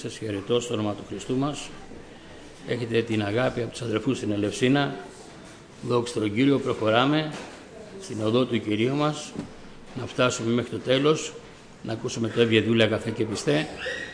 Σας χαιρετώ στο όνομα του Χριστού μας. Έχετε την αγάπη από τους αδελφούς στην Ελευσίνα. Δόξα τον Κύριο, προχωράμε στην οδό του Κυρίου μας, να φτάσουμε μέχρι το τέλος, να ακούσουμε το Εύγε δούλα καθέ και πιστέ.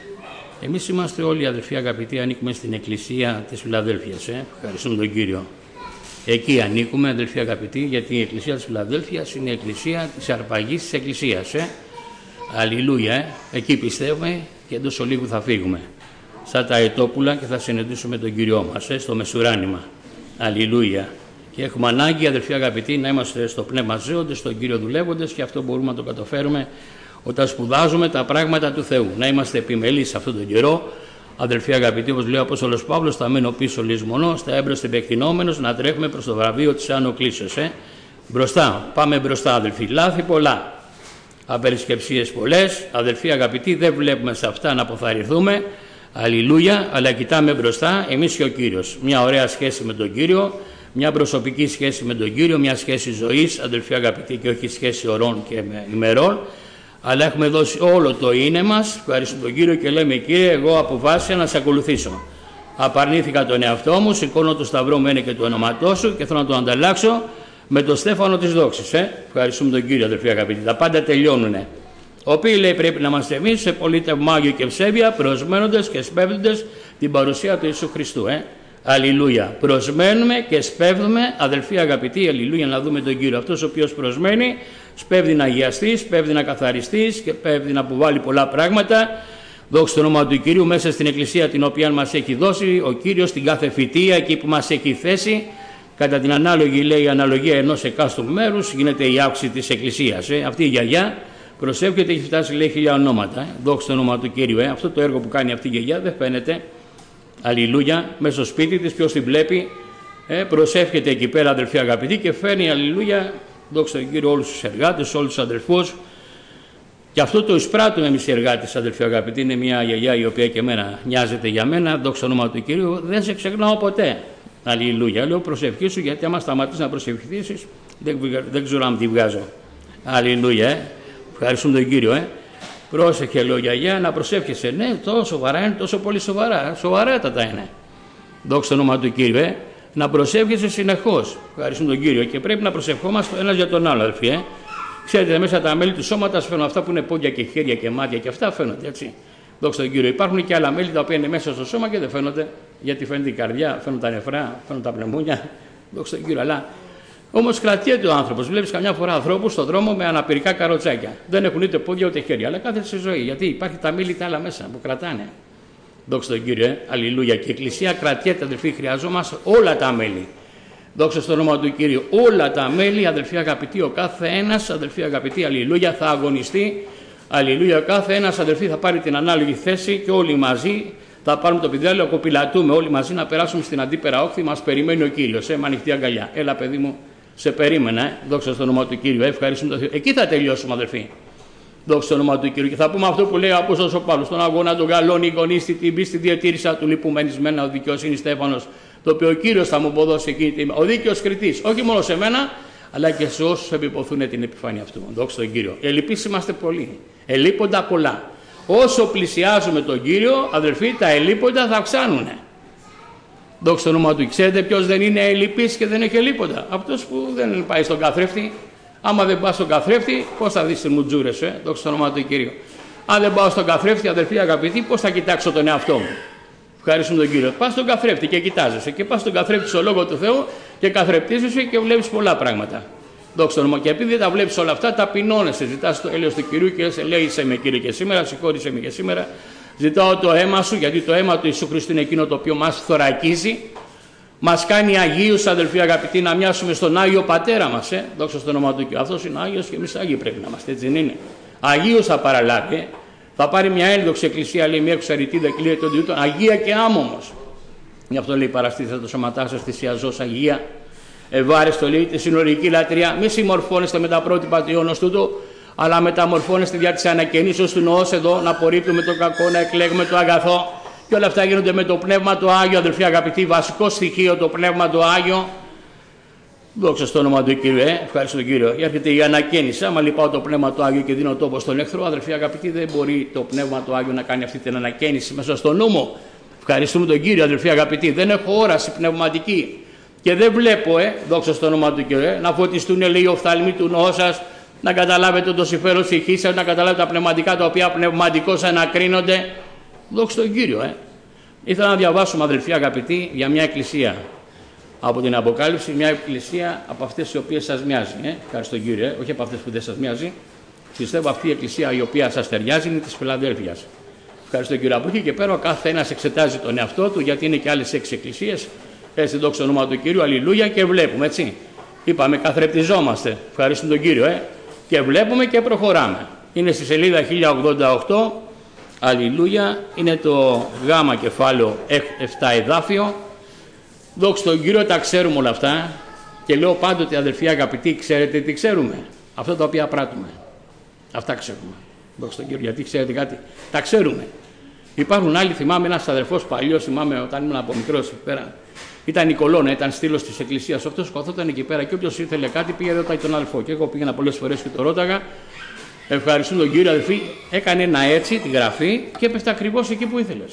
Εμείς είμαστε όλοι αδελφοί αγαπητοί, ανήκουμε στην Εκκλησία της Φιλαδέλφειας. Ευχαριστούμε τον Κύριο. Εκεί ανήκουμε, αδελφοί αγαπητοί, γιατί η Εκκλησία της Φιλαδέλφειας είναι η Εκκλησία της αρπαγής της Εκκλησίας. Αλληλούια, εκεί πιστεύουμε και εντός ολίγου θα φύγουμε. Σαν τα αετόπουλα και θα συναντήσουμε τον Κύριό μας, στο μεσουράνημα. Αλληλούια. Και έχουμε ανάγκη, αδελφοί αγαπητοί, να είμαστε στο πνεύμα ζέοντες, στον Κύριο δουλεύοντες, και αυτό μπορούμε να το καταφέρουμε όταν σπουδάζουμε τα πράγματα του Θεού. Να είμαστε επιμελείς σε αυτόν τον καιρό. Αδελφοί αγαπητοί, όπως λέει ο Απόστολος Παύλος, θα μένω πίσω λησμονός, θα έμπροσθε επεκτηνόμενος, να τρέχουμε προς το βραβείο της Άνω Κλήσεως. Μπροστά, πάμε μπροστά, αδελφοί. Λάθη πολλά. Απερισκεψίες πολλές, αδελφοί αγαπητοί, δεν βλέπουμε σε αυτά να αποθαρρυνθούμε, αλληλούια, αλλά κοιτάμε μπροστά εμείς και ο Κύριος. Μια ωραία σχέση με τον Κύριο, μια προσωπική σχέση με τον Κύριο, μια σχέση ζωής, αδελφοί αγαπητοί, και όχι σχέση ωρών και ημερών, αλλά έχουμε δώσει όλο το είναι μας, ευχαριστούμε τον Κύριο και λέμε: Κύριε, εγώ αποφάσισα να σε ακολουθήσω. Απαρνήθηκα τον εαυτό μου, σηκώνω το σταυρό μου, είναι και το όνοματό σου, και θέλω να το ανταλλάξω με το στέφανο της δόξης. Ευχαριστούμε τον Κύριο, αδελφοί αγαπητοί. Τα πάντα τελειώνουνε. Ο οποίοι, λέει, πρέπει να είμαστε εμείς σε πολύτευμα Άγιο και ευσέβεια, προσμένοντες και σπέβδοντες την παρουσία του Ιησού Χριστού. Αλληλούια. Προσμένουμε και σπέβδουμε, αδελφοί αγαπητοί, αλληλούια, να δούμε τον Κύριο. Αυτός ο οποίος προσμένει, σπέβδει να αγιαστεί, σπέβδει να καθαριστεί και σπέβδει να αποβάλει πολλά πράγματα. Δόξα τω όνομα του Κυρίου, μέσα στην Εκκλησία την οποία μας έχει δώσει ο Κύριος, στην κάθε φυτεία, εκεί που μας έχει θέσει. Κατά την ανάλογη, λέει, αναλογία ενός εκάστου μέρους γίνεται η αύξηση της Εκκλησίας. Αυτή η γιαγιά προσεύχεται και έχει φτάσει, λέει, 1000 ονόματα. Δόξα τω όνομα του Κύριου. Αυτό το έργο που κάνει αυτή η γιαγιά δεν φαίνεται. Αλληλούια. Μέσα στο σπίτι της, ποιος την βλέπει, προσεύχεται εκεί πέρα, αδελφοί αγαπητοί, και φέρνει, αλληλούια, δόξα τον Κύριο, όλους τους εργάτες, όλους τους αδελφούς. Και αυτό το εισπράττουμε εμείς οι εργάτες, αδελφοί αγαπητοί. Είναι μια γιαγιά η οποία και εμένα νοιάζεται για μένα. Δόξα τω όνομα του Κυρίου. Δεν σε ξεχνάω ποτέ. Αλληλούια. Λέω: προσευχή σου, γιατί άμα σταματήσει να προσευχηθήσεις, δεν ξέρω αν τη βγάζω. Αλληλούια. Ευχαριστούμε τον Κύριο. Πρόσεχε, λέω, γιαγιά, να προσεύχεσαι. Ναι, τόσο σοβαρά είναι, τόσο πολύ σοβαρά. Σοβαράτατα είναι. Δόξα τω όνομα του Κύριου. Να προσεύχεσαι συνεχώς. Ευχαριστούμε τον Κύριο. Και πρέπει να προσευχόμαστε ένας για τον άλλο, αδελφοί. Ξέρετε, μέσα τα μέλη του σώματος φαίνονται αυτά που είναι πόδια και χέρια και μάτια, και αυτά φαίνονται, έτσι. Δόξα τω Κύριο. Υπάρχουν και άλλα μέλη τα οποία είναι μέσα στο σώμα και δεν φαίνονται, γιατί φαίνεται η καρδιά, φαίνονται τα νεφρά, φαίνονται τα πνευμόνια. Δόξα τω Κύριο. Αλλά όμως κρατιέται ο άνθρωπος. Βλέπεις καμιά φορά ανθρώπους στον δρόμο με αναπηρικά καροτσάκια. Δεν έχουν είτε πόδια ούτε χέρια, αλλά κάθεται στη ζωή. Γιατί υπάρχει τα μέλη τα άλλα μέσα που κρατάνε. Δόξα τω Κύριο. Αλληλούια. Και η Εκκλησία κρατιέται, αδελφοί, χρειαζόμαστε όλα τα μέλη. Δόξα στο όνομα του Κύριου. Όλα τα μέλη, αδελφοί αγαπητοί, ο κάθε ένας, αδελφοί αγαπητοί, αλληλούια, θα αγωνιστεί. Αλληλούια, κάθε ένας, αδελφοί, θα πάρει την ανάλογη θέση και όλοι μαζί θα πάρουμε το πηδάλιο, κοπηλατούμε όλοι μαζί να περάσουμε στην αντίπερα όχθη. Μας περιμένει ο Κύριος, με ανοιχτή αγκαλιά. Έλα, παιδί μου, σε περίμενα, δόξα στο όνομα του Κύριου. Ευχαριστούμε τον Θεό. Εκεί θα τελειώσουμε, αδελφοί. Δόξα στο όνομα του Κύριου. Και θα πούμε αυτό που λέει ο Απόστολος ο Παύλος: στον αγώνα των καλών εικονίστη την πίστη διατήρησα του λυπουμένισμένα ο δικαιοσύνη Στέφανος, το οποίο ο Κύριος θα μου αποδώσει εκείνη την. Ο δίκαιος κριτής, όχι μόνο σε μένα, αλλά και σε όσους επιποθούν την επιφάνεια αυτού. Δόξα στον Κύριο. Ελλειπείς είμαστε πολλοί. Ελείποντα πολλά. Όσο πλησιάζουμε τον Κύριο, αδελφοί, τα ελείποντα θα αυξάνουν. Δόξα στο όνομα του. Ξέρετε ποιος δεν είναι ελλειπής και δεν έχει ελείποντα? Αυτός που δεν πάει στον καθρέφτη. Άμα δεν πας στον καθρέφτη, πώς θα δεις τις μουτζούρες, δόξα στο όνομα του Κυρίου. Αν δεν πάω στον καθρέφτη, αδελφοί αγαπητοί, πώς θα κοιτάξω τον εαυτό μου? Ευχαριστούμε τον Κύριο. Πας στον καθρέφτη και κοιτάζεσαι. Και πας στον καθρέφτη στο λόγο του Θεού και καθρεπτίζεσαι και βλέπεις πολλά πράγματα. Δόξα τω όνομα. Και επειδή δεν τα βλέπεις όλα αυτά, ταπεινώνεσαι. Ζητάς το έλεος του Κυρίου και λες: ελέησέ με, Κύριε, και σήμερα, συγχώρησέ με και σήμερα. Ζητάω το αίμα σου, γιατί το αίμα του Ιησού Χριστού είναι εκείνο το οποίο μας θωρακίζει. Μας κάνει αγίους, αδελφοί αγαπητοί, να μοιάσουμε στον Άγιο Πατέρα μας. Δόξα στο όνομα του Κυρίου. Αυτός είναι Άγιος και εμείς Άγιοι πρέπει να είμαστε, έτσι δεν είναι? Αγίους θα παραλάβει. Θα πάρει μια ένδοξη εκκλησία, λέει, μια εξαριτίδα και λέει τον Διούτο, Αγία και άμωμος. Γι' αυτό λέει: παραστήσατε το σώματά σας θυσιαζός Αγία. Ευάρεστο, λέει, τη συνορική λατρεία. Μη συμμορφώνεστε με τα πρότυπα του Υιός τούτου, αλλά μεταμορφώνεστε δια της ανακαινήσεως του νοός εδώ, να απορρίπτουμε το κακό, να εκλέγουμε το αγαθό. Και όλα αυτά γίνονται με το Πνεύμα το Άγιο, αδελφοί αγαπητοί, βασικό στοιχείο το Πνεύμα το Άγιο. Δόξα στο όνομα του Κύριου, ευχαριστώ τον Κύριο. Έρχεται η ανακαίνιση. Άμα λυπάω το πνεύμα του Άγιο και δίνω τόπο στον εχθρό, αδερφοί αγαπητοί, δεν μπορεί το πνεύμα του Άγιο να κάνει αυτή την ανακαίνιση μέσα στο νου μου. Ευχαριστούμε τον Κύριο, αδερφοί αγαπητοί. Δεν έχω όραση πνευματική και δεν βλέπω, δόξα στο όνομα του Κύριου, να φωτιστούν, λέει, οι οφθαλμοί του νόου σας, να καταλάβετε το συμφέρον της ψυχής σας, να καταλάβετε τα πνευματικά τα οποία πνευματικώς ανακρίνονται. Δόξα στον Κύριο, Ήθελα να διαβάσουμε, αδελφοί αγαπητοί, για μια εκκλησία από την Αποκάλυψη, μια εκκλησία από αυτές οι οποίες σας μοιάζει. Ευχαριστώ Κύριε, όχι από αυτές που δεν σας μοιάζει. Πιστεύω αυτή η εκκλησία η οποία σας ταιριάζει είναι της Φιλαδέλφειας. Ευχαριστώ Κύριε. Από εκεί και πέρα ο κάθε ένας εξετάζει τον εαυτό του, γιατί είναι και άλλες 6 εκκλησίες. Έτσι, δόξα όνομα του Κύριου, αλληλούια, και βλέπουμε, έτσι. Είπαμε, καθρεπτιζόμαστε. Ευχαριστούμε τον Κύριο, και βλέπουμε και προχωράμε. Είναι στη σελίδα 1088. Αλληλούια, είναι το γάμα κεφάλαιο 7 εδάφιο. Δόξα τον Κύριο, τα ξέρουμε όλα αυτά και λέω πάντοτε, αδελφοί αγαπητοί, ξέρετε τι ξέρουμε? Αυτά τα οποία πράττουμε. Αυτά ξέρουμε. Δόξα τον Κύριο, γιατί ξέρετε κάτι? Τα ξέρουμε. Υπάρχουν άλλοι, θυμάμαι ένας αδερφός παλιός, θυμάμαι όταν ήμουν από μικρός εκεί πέρα, ήταν Νικολώνα, ήταν στήλος της εκκλησίας. Αυτός καθόταν εκεί πέρα και όποιος ήθελε κάτι πήγε ρωτάει τον αδελφό. Και εγώ πήγαινα πολλές φορές και το ρώταγα. Ευχαριστούμε τον Κύριο, αδελφοί, έκανε ένα έτσι τη γραφή και έπεφτε ακριβώς εκεί που ήθελες.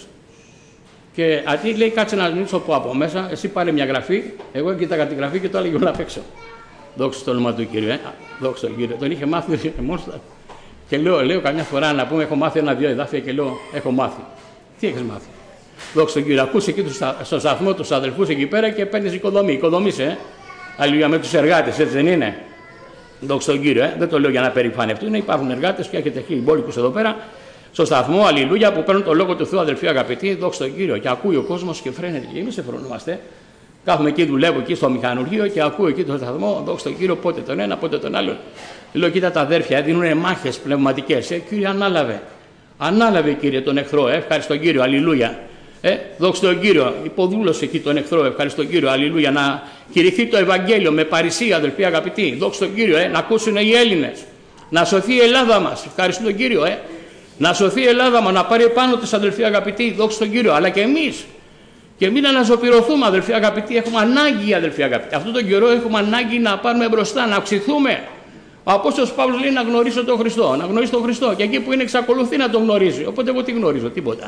Και αντί λέει, κάτσε να ανοίξω από μέσα, εσύ πάρε μια γραφή. Εγώ κοίταγα τη γραφή και το έλεγε όλα απ' έξω. Δόξα στο όνομα του Κύριου, δόξα στον Κύριο. Τον είχε μάθει μόνο. Και λέω καμιά φορά να πούμε, έχω μάθει 1-2 εδάφια και λέω, έχω μάθει. Τι έχεις μάθει? Δόξα στον Κύριο. Ακούς εκεί στο σταθμό τους αδελφούς εκεί πέρα και παίρνεις οικοδομή. Οικοδομήσε, αλληλούια, με τους εργάτες, έτσι δεν είναι? Δόξα στον Κύριο, δεν το λέω για να περηφανευτούν. Υπάρχουν εργάτες και έχετε χιλιμπόλικους εδώ πέρα. Στο σταθμό, αλληλούια, που παίρνουν το λόγο του Θεού, αδελφοί αγαπητοί, δόξα τον Κύριο. Και ακούει ο κόσμος και φρένεται. Και εμείς εφρονούμαστε. Κάθομαι εκεί, δουλεύω εκεί στο μηχανουργείο και ακούω εκεί το σταθμό, δόξα τον Κύριο, πότε τον ένα, πότε τον άλλον. Λέω, κοίτα τα αδέρφια, δίνουν μάχες πνευματικές. Κύριε, ανάλαβε. Ανάλαβε, Κύριε, τον εχθρό. Ευχαριστώ Κύριο, αλληλούια. Δόξα τον Κύριο, υποδούλωσε εκεί τον εχθρό. Ευχαριστώ Κύριο, αλληλούια. Να κηρυχθεί το Ευαγγέλιο με παρησία, αδελφοί αγαπητοί. Δόξα τον Κύριο, να ακούσουν οι Έλληνες. Να σωθεί η Ελλάδα μας. Ευχαριστώ τον Κύριο, Να σωθεί η Ελλάδα μας, να πάρει πάνω της, αδελφοί αγαπητοί, δόξα τον Κύριο, αλλά και εμείς. Και μην αναζωπηρωθούμε, αδελφοί αγαπητοί, έχουμε ανάγκη, αδελφοί αγαπητοί. Αυτόν τον καιρό έχουμε ανάγκη να πάρουμε μπροστά, να αυξηθούμε. Ο Απόστολος Παύλος λέει να γνωρίσω τον Χριστό, να γνωρίσει τον Χριστό. Και εκεί που είναι, εξακολουθεί να τον γνωρίζει. Οπότε εγώ τι γνωρίζω? Τίποτα.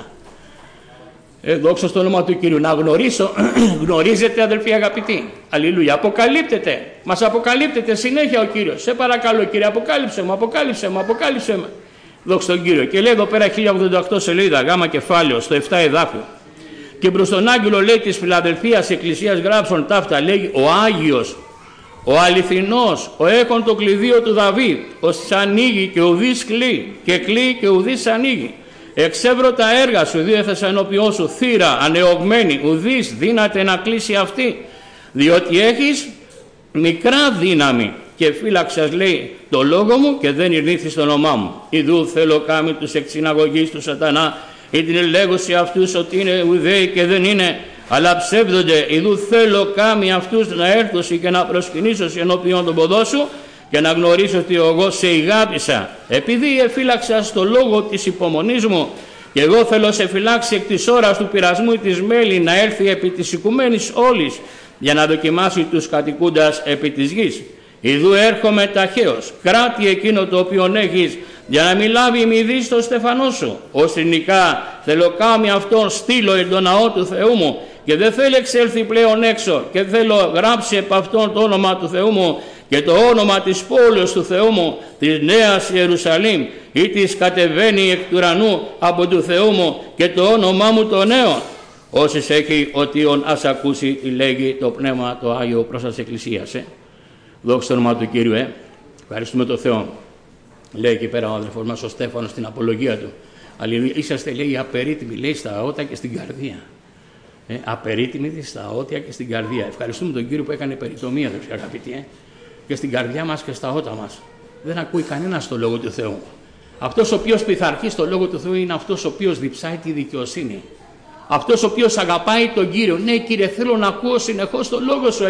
Δόξα στο όνομα του Κύριου. Να γνωρίσω, γνωρίζετε, αδελφοί αγαπητοί. Αλληλούια. Αποκαλύπτεται. Μας αποκαλύπτεται συνέχεια ο Κύριος. Σε παρακαλώ, Κύριε, αποκάλυψε μου, αποκάλυψε μου, αποκάλυψε μου. Δόξα τον Κύριο. Και λέει εδώ πέρα 1088 σελίδα, γάμα κεφάλαιο, στο 7 εδάφιο. Και προς τον Άγγελο, λέει, της Φιλαδελφίας Εκκλησίας γράψον ταύτα, λέει, ο Άγιος, ο αληθινός, ο έχων το κλειδίο του Δαβίδ, ως ανοίγει και ουδείς κλεί, και κλεί και ουδείς ανοίγει. Εξεύρω τα έργα σου, διέθεσα ενώπιόν σου θύρα ανεωγμένη, ουδείς δύναται να κλείσει αυτή, διότι έχεις μικρά δύναμη. Και φύλαξας, λέει, το λόγο μου και δεν ειρνήθη στο όνομά μου. Ιδού θέλω κάμει τους εκ συναγωγής του σατανά, ή την ελέγωση αυτούς ότι είναι ουδαίοι και δεν είναι, αλλά ψεύδονται. Ιδού θέλω κάμει αυτούς να έρθω και να προσκυνήσω ενώπιον των ποδών σου και να γνωρίσω ότι εγώ σε ηγάπησα. Επειδή εφύλαξας το λόγο της υπομονής μου, και εγώ θέλω σε φυλάξει εκ της ώρας του πειρασμού της μέλη να έρθει επί της οικουμένης όλης, για να δοκιμάσει τους κατοικούντας επί της γης. Ιδού έρχομαι ταχαίως, κράτη εκείνο το οποίον έχεις, για να μην λάβει μηδή στο στεφανό σου. Ως τρινικά θέλω κάμει αυτόν στείλω εν το ναό του Θεού μου, και δεν θέλω εξέλθει πλέον έξω, και θέλω γράψει επ' αυτόν το όνομα του Θεού μου και το όνομα της πόλης του Θεού μου, της Νέας Ιερουσαλήμ, ή της κατεβαίνει εκ του ουρανού από του Θεού μου, και το όνομά μου το νέο. Όσοι έχει οτίον ας ακούσει τι λέγει το Πνεύμα το Άγιο προς της Εκκλησίας. Δόξα στο όνομα του Κύριου, ευχαριστούμε τον Θεό. Λέει εκεί πέρα ο αδελφός μας ο Στέφανος στην απολογία του. Αλληλούια, είσαστε, λέει, απερίτιμοι, λέει, στα αότια και στην καρδία. Απερίτιμοι στα αότια και στην καρδία. Ευχαριστούμε τον Κύριο που έκανε περιτομία, αδελφοί αγαπητοί, και στην καρδιά μας και στα ότα μας. Δεν ακούει κανένας το λόγο του Θεού. Αυτός ο οποίος πειθαρχεί στο λόγο του Θεού είναι αυτός ο οποίος διψάει τη δικαιοσύνη. Αυτός ο οποίος αγαπάει τον Κύριο. Ναι, Κύριε, θέλω να ακούω συνεχώς το λόγο σου.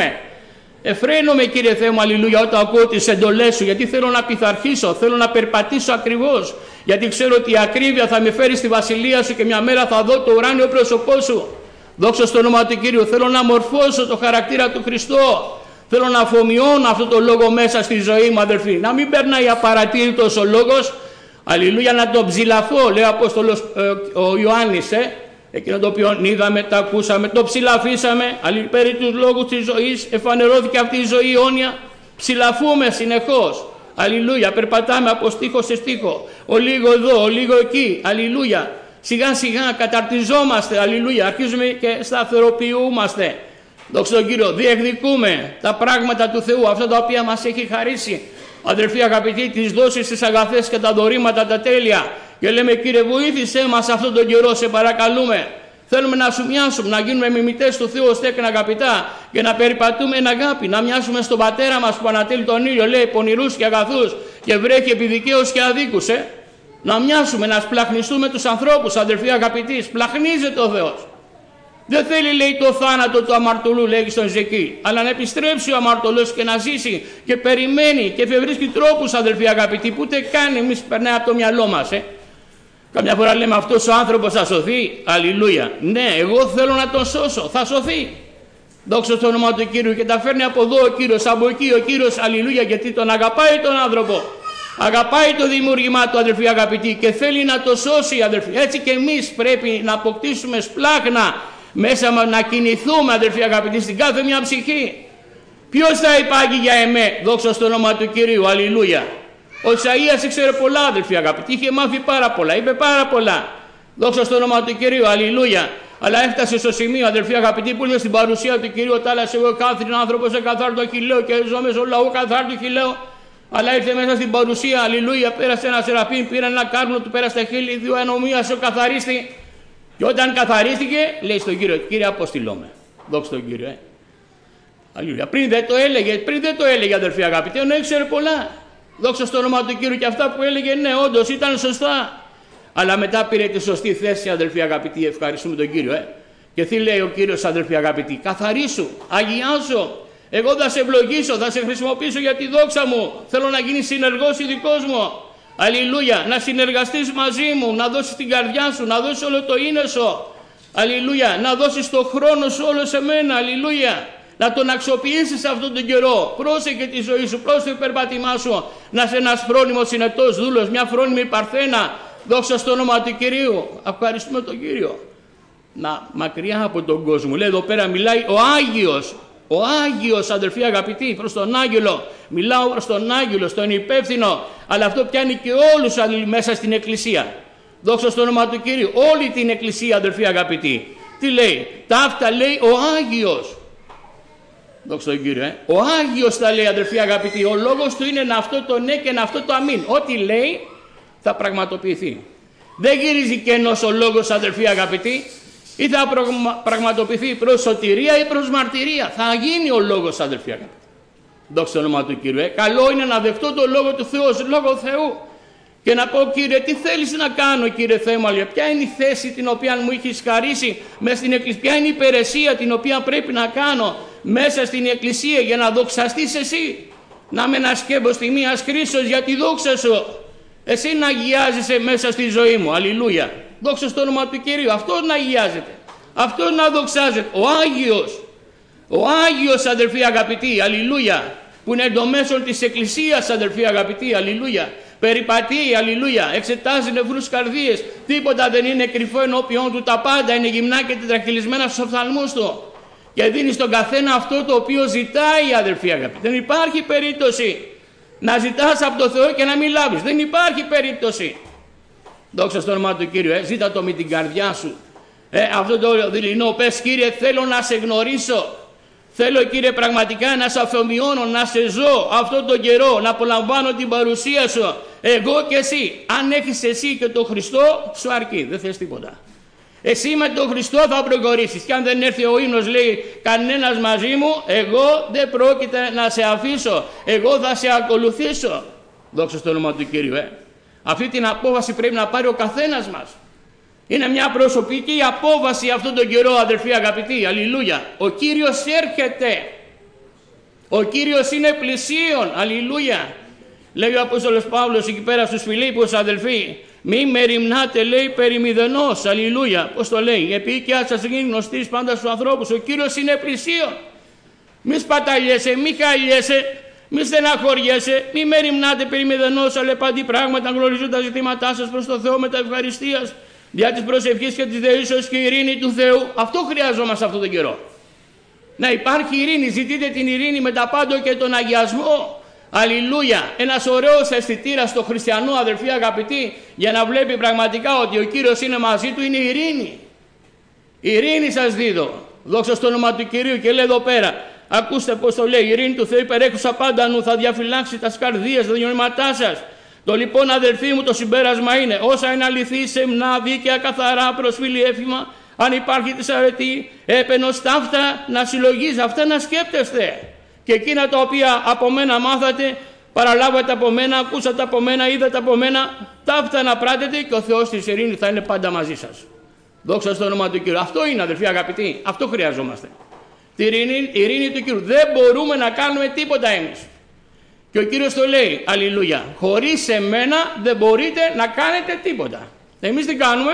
Εφραίνομαι, Κύριε Θεέ μου, αλληλούια, όταν ακούω τις εντολές σου, γιατί θέλω να πειθαρχήσω, θέλω να περπατήσω ακριβώς, γιατί ξέρω ότι η ακρίβεια θα με φέρει στη βασιλεία σου και μια μέρα θα δω το ουράνιο πρόσωπό σου. Δόξα στο όνομα του Κύριου. Θέλω να μορφώσω το χαρακτήρα του Χριστό. Θέλω να αφομοιώνω αυτό το λόγο μέσα στη ζωή μου, αδελφοί. Να μην περνάει απαρατήρητος ο λόγος. Αλληλούια, να τον ψηλαφώ, λέει ο Απόστολος ο Ιωάννης. Εκείνο το οποίο είδαμε, τα ακούσαμε, το ψηλαφίσαμε. Περί τους λόγους της ζωής εφανερώθηκε αυτή η ζωή αιώνια. Ψηλαφούμε συνεχώς. Αλληλούια, περπατάμε από στίχο σε στίχο. Ο λίγο εδώ, ο λίγο εκεί. Αλληλούια. Σιγά σιγά καταρτιζόμαστε. Αλληλούια. Αρχίζουμε και σταθεροποιούμαστε. Δόξα τω Κύριο. Διεκδικούμε τα πράγματα του Θεού, αυτά τα οποία μας έχει χαρίσει. Αδελφοί αγαπητοί, τις δόσεις, τις αγαθές και τα δωρήματα τα τέλεια. Και λέμε, Κύριε, βοήθησέ μας αυτόν τον καιρό, σε παρακαλούμε. Θέλουμε να σου μοιάσουμε, να γίνουμε μιμητές του Θεού ως τέκνα αγαπητά και να περιπατούμε εν αγάπη, να μοιάσουμε στον Πατέρα μας που ανατέλει τον ήλιο, λέει, πονηρούς και αγαθούς και βρέχει επί δικαίους και αδίκους. Να μοιάσουμε, να σπλαχνιστούμε τους ανθρώπους, αδελφοί αγαπητοί. Σπλαχνίζεται ο Θεός. Δεν θέλει, λέει, το θάνατο του αμαρτωλού, λέγει στον Ζεκή, αλλά να επιστρέψει ο αμαρτωλός και να ζήσει και περιμένει και βρίσκει τρόπους, αδελφοί αγαπητοί, που ούτε καν εμείς περνάει από το μυαλό μας. Καμιά φορά λέμε, αυτός ο άνθρωπος θα σωθεί. Αλληλούια. Ναι, εγώ θέλω να τον σώσω. Θα σωθεί. Δόξα στο όνομα του Κύριου. Και τα φέρνει από εδώ ο Κύριος, από εκεί ο Κύριος. Αλληλούια. Γιατί τον αγαπάει τον άνθρωπο. Αγαπάει το δημιουργημά του, αδελφοί αγαπητοί, και θέλει να το σώσει, αδελφοί. Έτσι και εμείς πρέπει να αποκτήσουμε σπλάχνα μέσα μας, να κινηθούμε, αδελφοί αγαπητοί, στην κάθε μια ψυχή. Ποιος θα υπάγει για εμέ? Δόξα στο όνομα του Κυρίου. Αλληλούια. Ο Ισαΐας ήξερε πολλά, αδελφοί αγαπητοί, είχε μάθει πάρα πολλά, είπε πάρα πολλά. Δόξα στο όνομα του Κυρίου, αλληλούια. Αλλά έφτασε στο σημείο, αδελφοί αγαπητοί, που είναι στην παρουσία του Κυρίου, τάλασε εγώ κάθριν άνθρωπος εκαθάρτω χιλέο και ζω μέσω λαού καθάρτου χιλέο. Αλλά ήρθε μέσα στην παρουσία, αλληλούια, πέρασε ένα σεραφείμ, πήρε ένα κάρβουνο, του πέρασε τα χείλη, δύο ενομίασε ο καθαρίστη. Και όταν καθαρίστηκε, λέει στον Κύριο, Κύριε, αποστηλώ με. Δόξα στον Κύριο, αλληλούια. Πριν δεν το έλεγε, αδελφοί αγαπητοί, ενώ ήξερε πολλά. Δόξα στο όνομα του Κύριου, και αυτά που έλεγε, ναι, όντως ήταν σωστά. Αλλά μετά πήρε τη σωστή θέση, αδελφοί αγαπητοί. Ευχαριστούμε τον Κύριο. Και τι λέει ο Κύριος, αδελφοί αγαπητοί? Καθαρίσου, αγιάσω. Εγώ θα σε ευλογήσω, θα σε χρησιμοποιήσω για τη δόξα μου. Θέλω να γίνεις συνεργός ειδικός μου. Αλληλούια. Να συνεργαστείς μαζί μου, να δώσεις την καρδιά σου, να δώσεις όλο το είναι σου. Αλληλούια. Να δώσεις το χρόνο σου όλο σε μένα. Αλληλούια. Να τον αξιοποιήσεις αυτόν τον καιρό. Πρόσεχε τη ζωή σου, πρόσεχε το περπάτημά σου. Να είσαι ένας φρόνιμος συνετός δούλος, μια φρόνιμη παρθένα. Δόξα στο όνομα του Κυρίου. Ευχαριστούμε τον Κύριο. Να μακριά από τον κόσμο. Λέει εδώ πέρα, μιλάει ο Άγιος. Ο Άγιος, αδελφοί αγαπητοί, προς τον Άγγελο. Μιλάω προς τον Άγγελο, στον υπεύθυνο. Αλλά αυτό πιάνει και όλους μέσα στην Εκκλησία. Δόξα στο όνομα του Κυρίου. Όλη την Εκκλησία, αδελφοί αγαπητοί. Τι λέει? Ταύτα λέει ο Άγιος. Δόξα τον Κύριο. Ο Άγιος τα λέει, αδελφοί αγαπητοί. Ο λόγος του είναι αυτό το ναι και αυτό το αμήν. Ό,τι λέει θα πραγματοποιηθεί. Δεν γυρίζει κενός ο λόγος, αδελφοί αγαπητοί. Ή θα πραγματοποιηθεί προς σωτηρία ή προς μαρτυρία. Θα γίνει ο λόγος, αδελφοί αγαπητοί. Δόξα το όνομα του Κύριου. Καλό είναι να δεχτώ το λόγο του Θεού ως λόγο Θεού. Και να πω, Κύριε, τι θέλεις να κάνω, Κύριε Θεέ μου? Ποια είναι η θέση την οποία μου έχεις χαρίσει μέσα στην Εκκλησία? Ποια είναι η υπηρεσία την οποία πρέπει να κάνω μέσα στην Εκκλησία για να δοξαστείς εσύ? Να με ένα σκέμπος τιμίας χρήσεως για τη δόξα σου. Εσύ να αγιάζεσαι μέσα στη ζωή μου. Αλληλούια. Δόξα στο όνομα του Κυρίου. Αυτός να αγιάζεται. Αυτός να δοξάζεται. Ο Άγιος. Ο Άγιος, αδελφοί αγαπητοί. Αλληλούια. Που είναι το μέσο της Εκκλησίας, αδελφοί αγαπητοί. Αλληλούια. Περιπατεί, αλληλούια. Εξετάζει νευρούς καρδίες. Τίποτα δεν είναι κρυφό ενώπιον του. Τα πάντα είναι γυμνά και τετραχυλισμένα στους οφθαλμούς του. Και δίνει στον καθένα αυτό το οποίο ζητάει, αδελφοί αγαπητοί. Δεν υπάρχει περίπτωση να ζητάς από το Θεό και να μην λάβεις. Δεν υπάρχει περίπτωση. Δόξα στο όνομα του Κύριου. Ζήτα το με την καρδιά σου. Αυτό το δειλινό. Πες, Κύριε, θέλω να σε γνωρίσω. Θέλω, Κύριε, πραγματικά να σε αφομοιώνω, να σε ζω αυτόν τον καιρό, να απολαμβάνω την παρουσία σου. Εγώ και εσύ. Αν έχεις εσύ και τον Χριστό, σου αρκεί. Δεν θες τίποτα. Εσύ με τον Χριστό θα προχωρήσεις. Και αν δεν έρθει ο ύμνος, λέει, κανένας μαζί μου, εγώ δεν πρόκειται να σε αφήσω. Εγώ θα σε ακολουθήσω. Δόξα στο όνομα του Κύριου. Αυτή την απόφαση πρέπει να πάρει ο καθένας μας. Είναι μια προσωπική απόφαση αυτόν τον καιρό, αδελφοί αγαπητοί. Αλληλούια. Ο Κύριος έρχεται. Ο Κύριος είναι πλησίον. Αλληλούια. Λέει ο Απόστολος Παύλος εκεί πέρα στους Φιλίππους, αδελφοί. Μη μεριμνάτε, λέει, περί μηδενός. Αλληλούια. Πώς το λέει? Επί και ας σας γίνει γνωστής πάντα στους ανθρώπους. Ο Κύριος είναι πλησίον. Μη σπαταλιέσαι, μη χαλιέσαι, μη στεναχωριέσαι, μη μεριμνάτε περί μηδενός, αλλά πάντη πράγματα γνωρίζουν τα ζητήματά σας προς το Θεό με τα ευχαριστίας, δια της προσευχής και της δεήσεως και ειρήνη του Θεού. Αυτό χρειαζόμαστε αυτόν τον καιρό. Να υπάρχει ειρήνη, ζητείτε την ειρήνη με τα πάντο και τον αγιασμό. Αλληλούια. Ένας ωραίος αισθητήρας στο χριστιανό, αδελφοί αγαπητοί, για να βλέπει πραγματικά ότι ο Κύριος είναι μαζί του, είναι η ειρήνη. Ειρήνη σας δίδω. Δόξα στο όνομα του Κυρίου. Και λέει εδώ πέρα, ακούστε πως το λέει: η ειρήνη του Θεού υπερέχουσα πάντα νου θα διαφυλάξει τα καρδίες, τα νιώματά σας. Το λοιπόν, αδελφοί μου, το συμπέρασμα είναι: όσα είναι αληθή, σεμνά, δίκαια, καθαρά, προσφύλη, έφημα, αν υπάρχει της αρετή, έπαινος, ταύτα να συλλογίζει, αυτά να σκέπτεστε. Και εκείνα τα οποία από μένα μάθατε, παραλάβατε από μένα, ακούσατε από μένα, είδατε από μένα, ταύτα να πράτετε, και ο Θεός της ειρήνης θα είναι πάντα μαζί σας. Δόξα στο όνομα του Κύριου. Αυτό είναι, αδελφοί αγαπητοί, αυτό χρειαζόμαστε. Τη ειρήνη του Κύριου. Δεν μπορούμε να κάνουμε τίποτα εμείς. Και ο Κύριος το λέει, αλληλούια, χωρίς εμένα δεν μπορείτε να κάνετε τίποτα. Εμείς τι κάνουμε?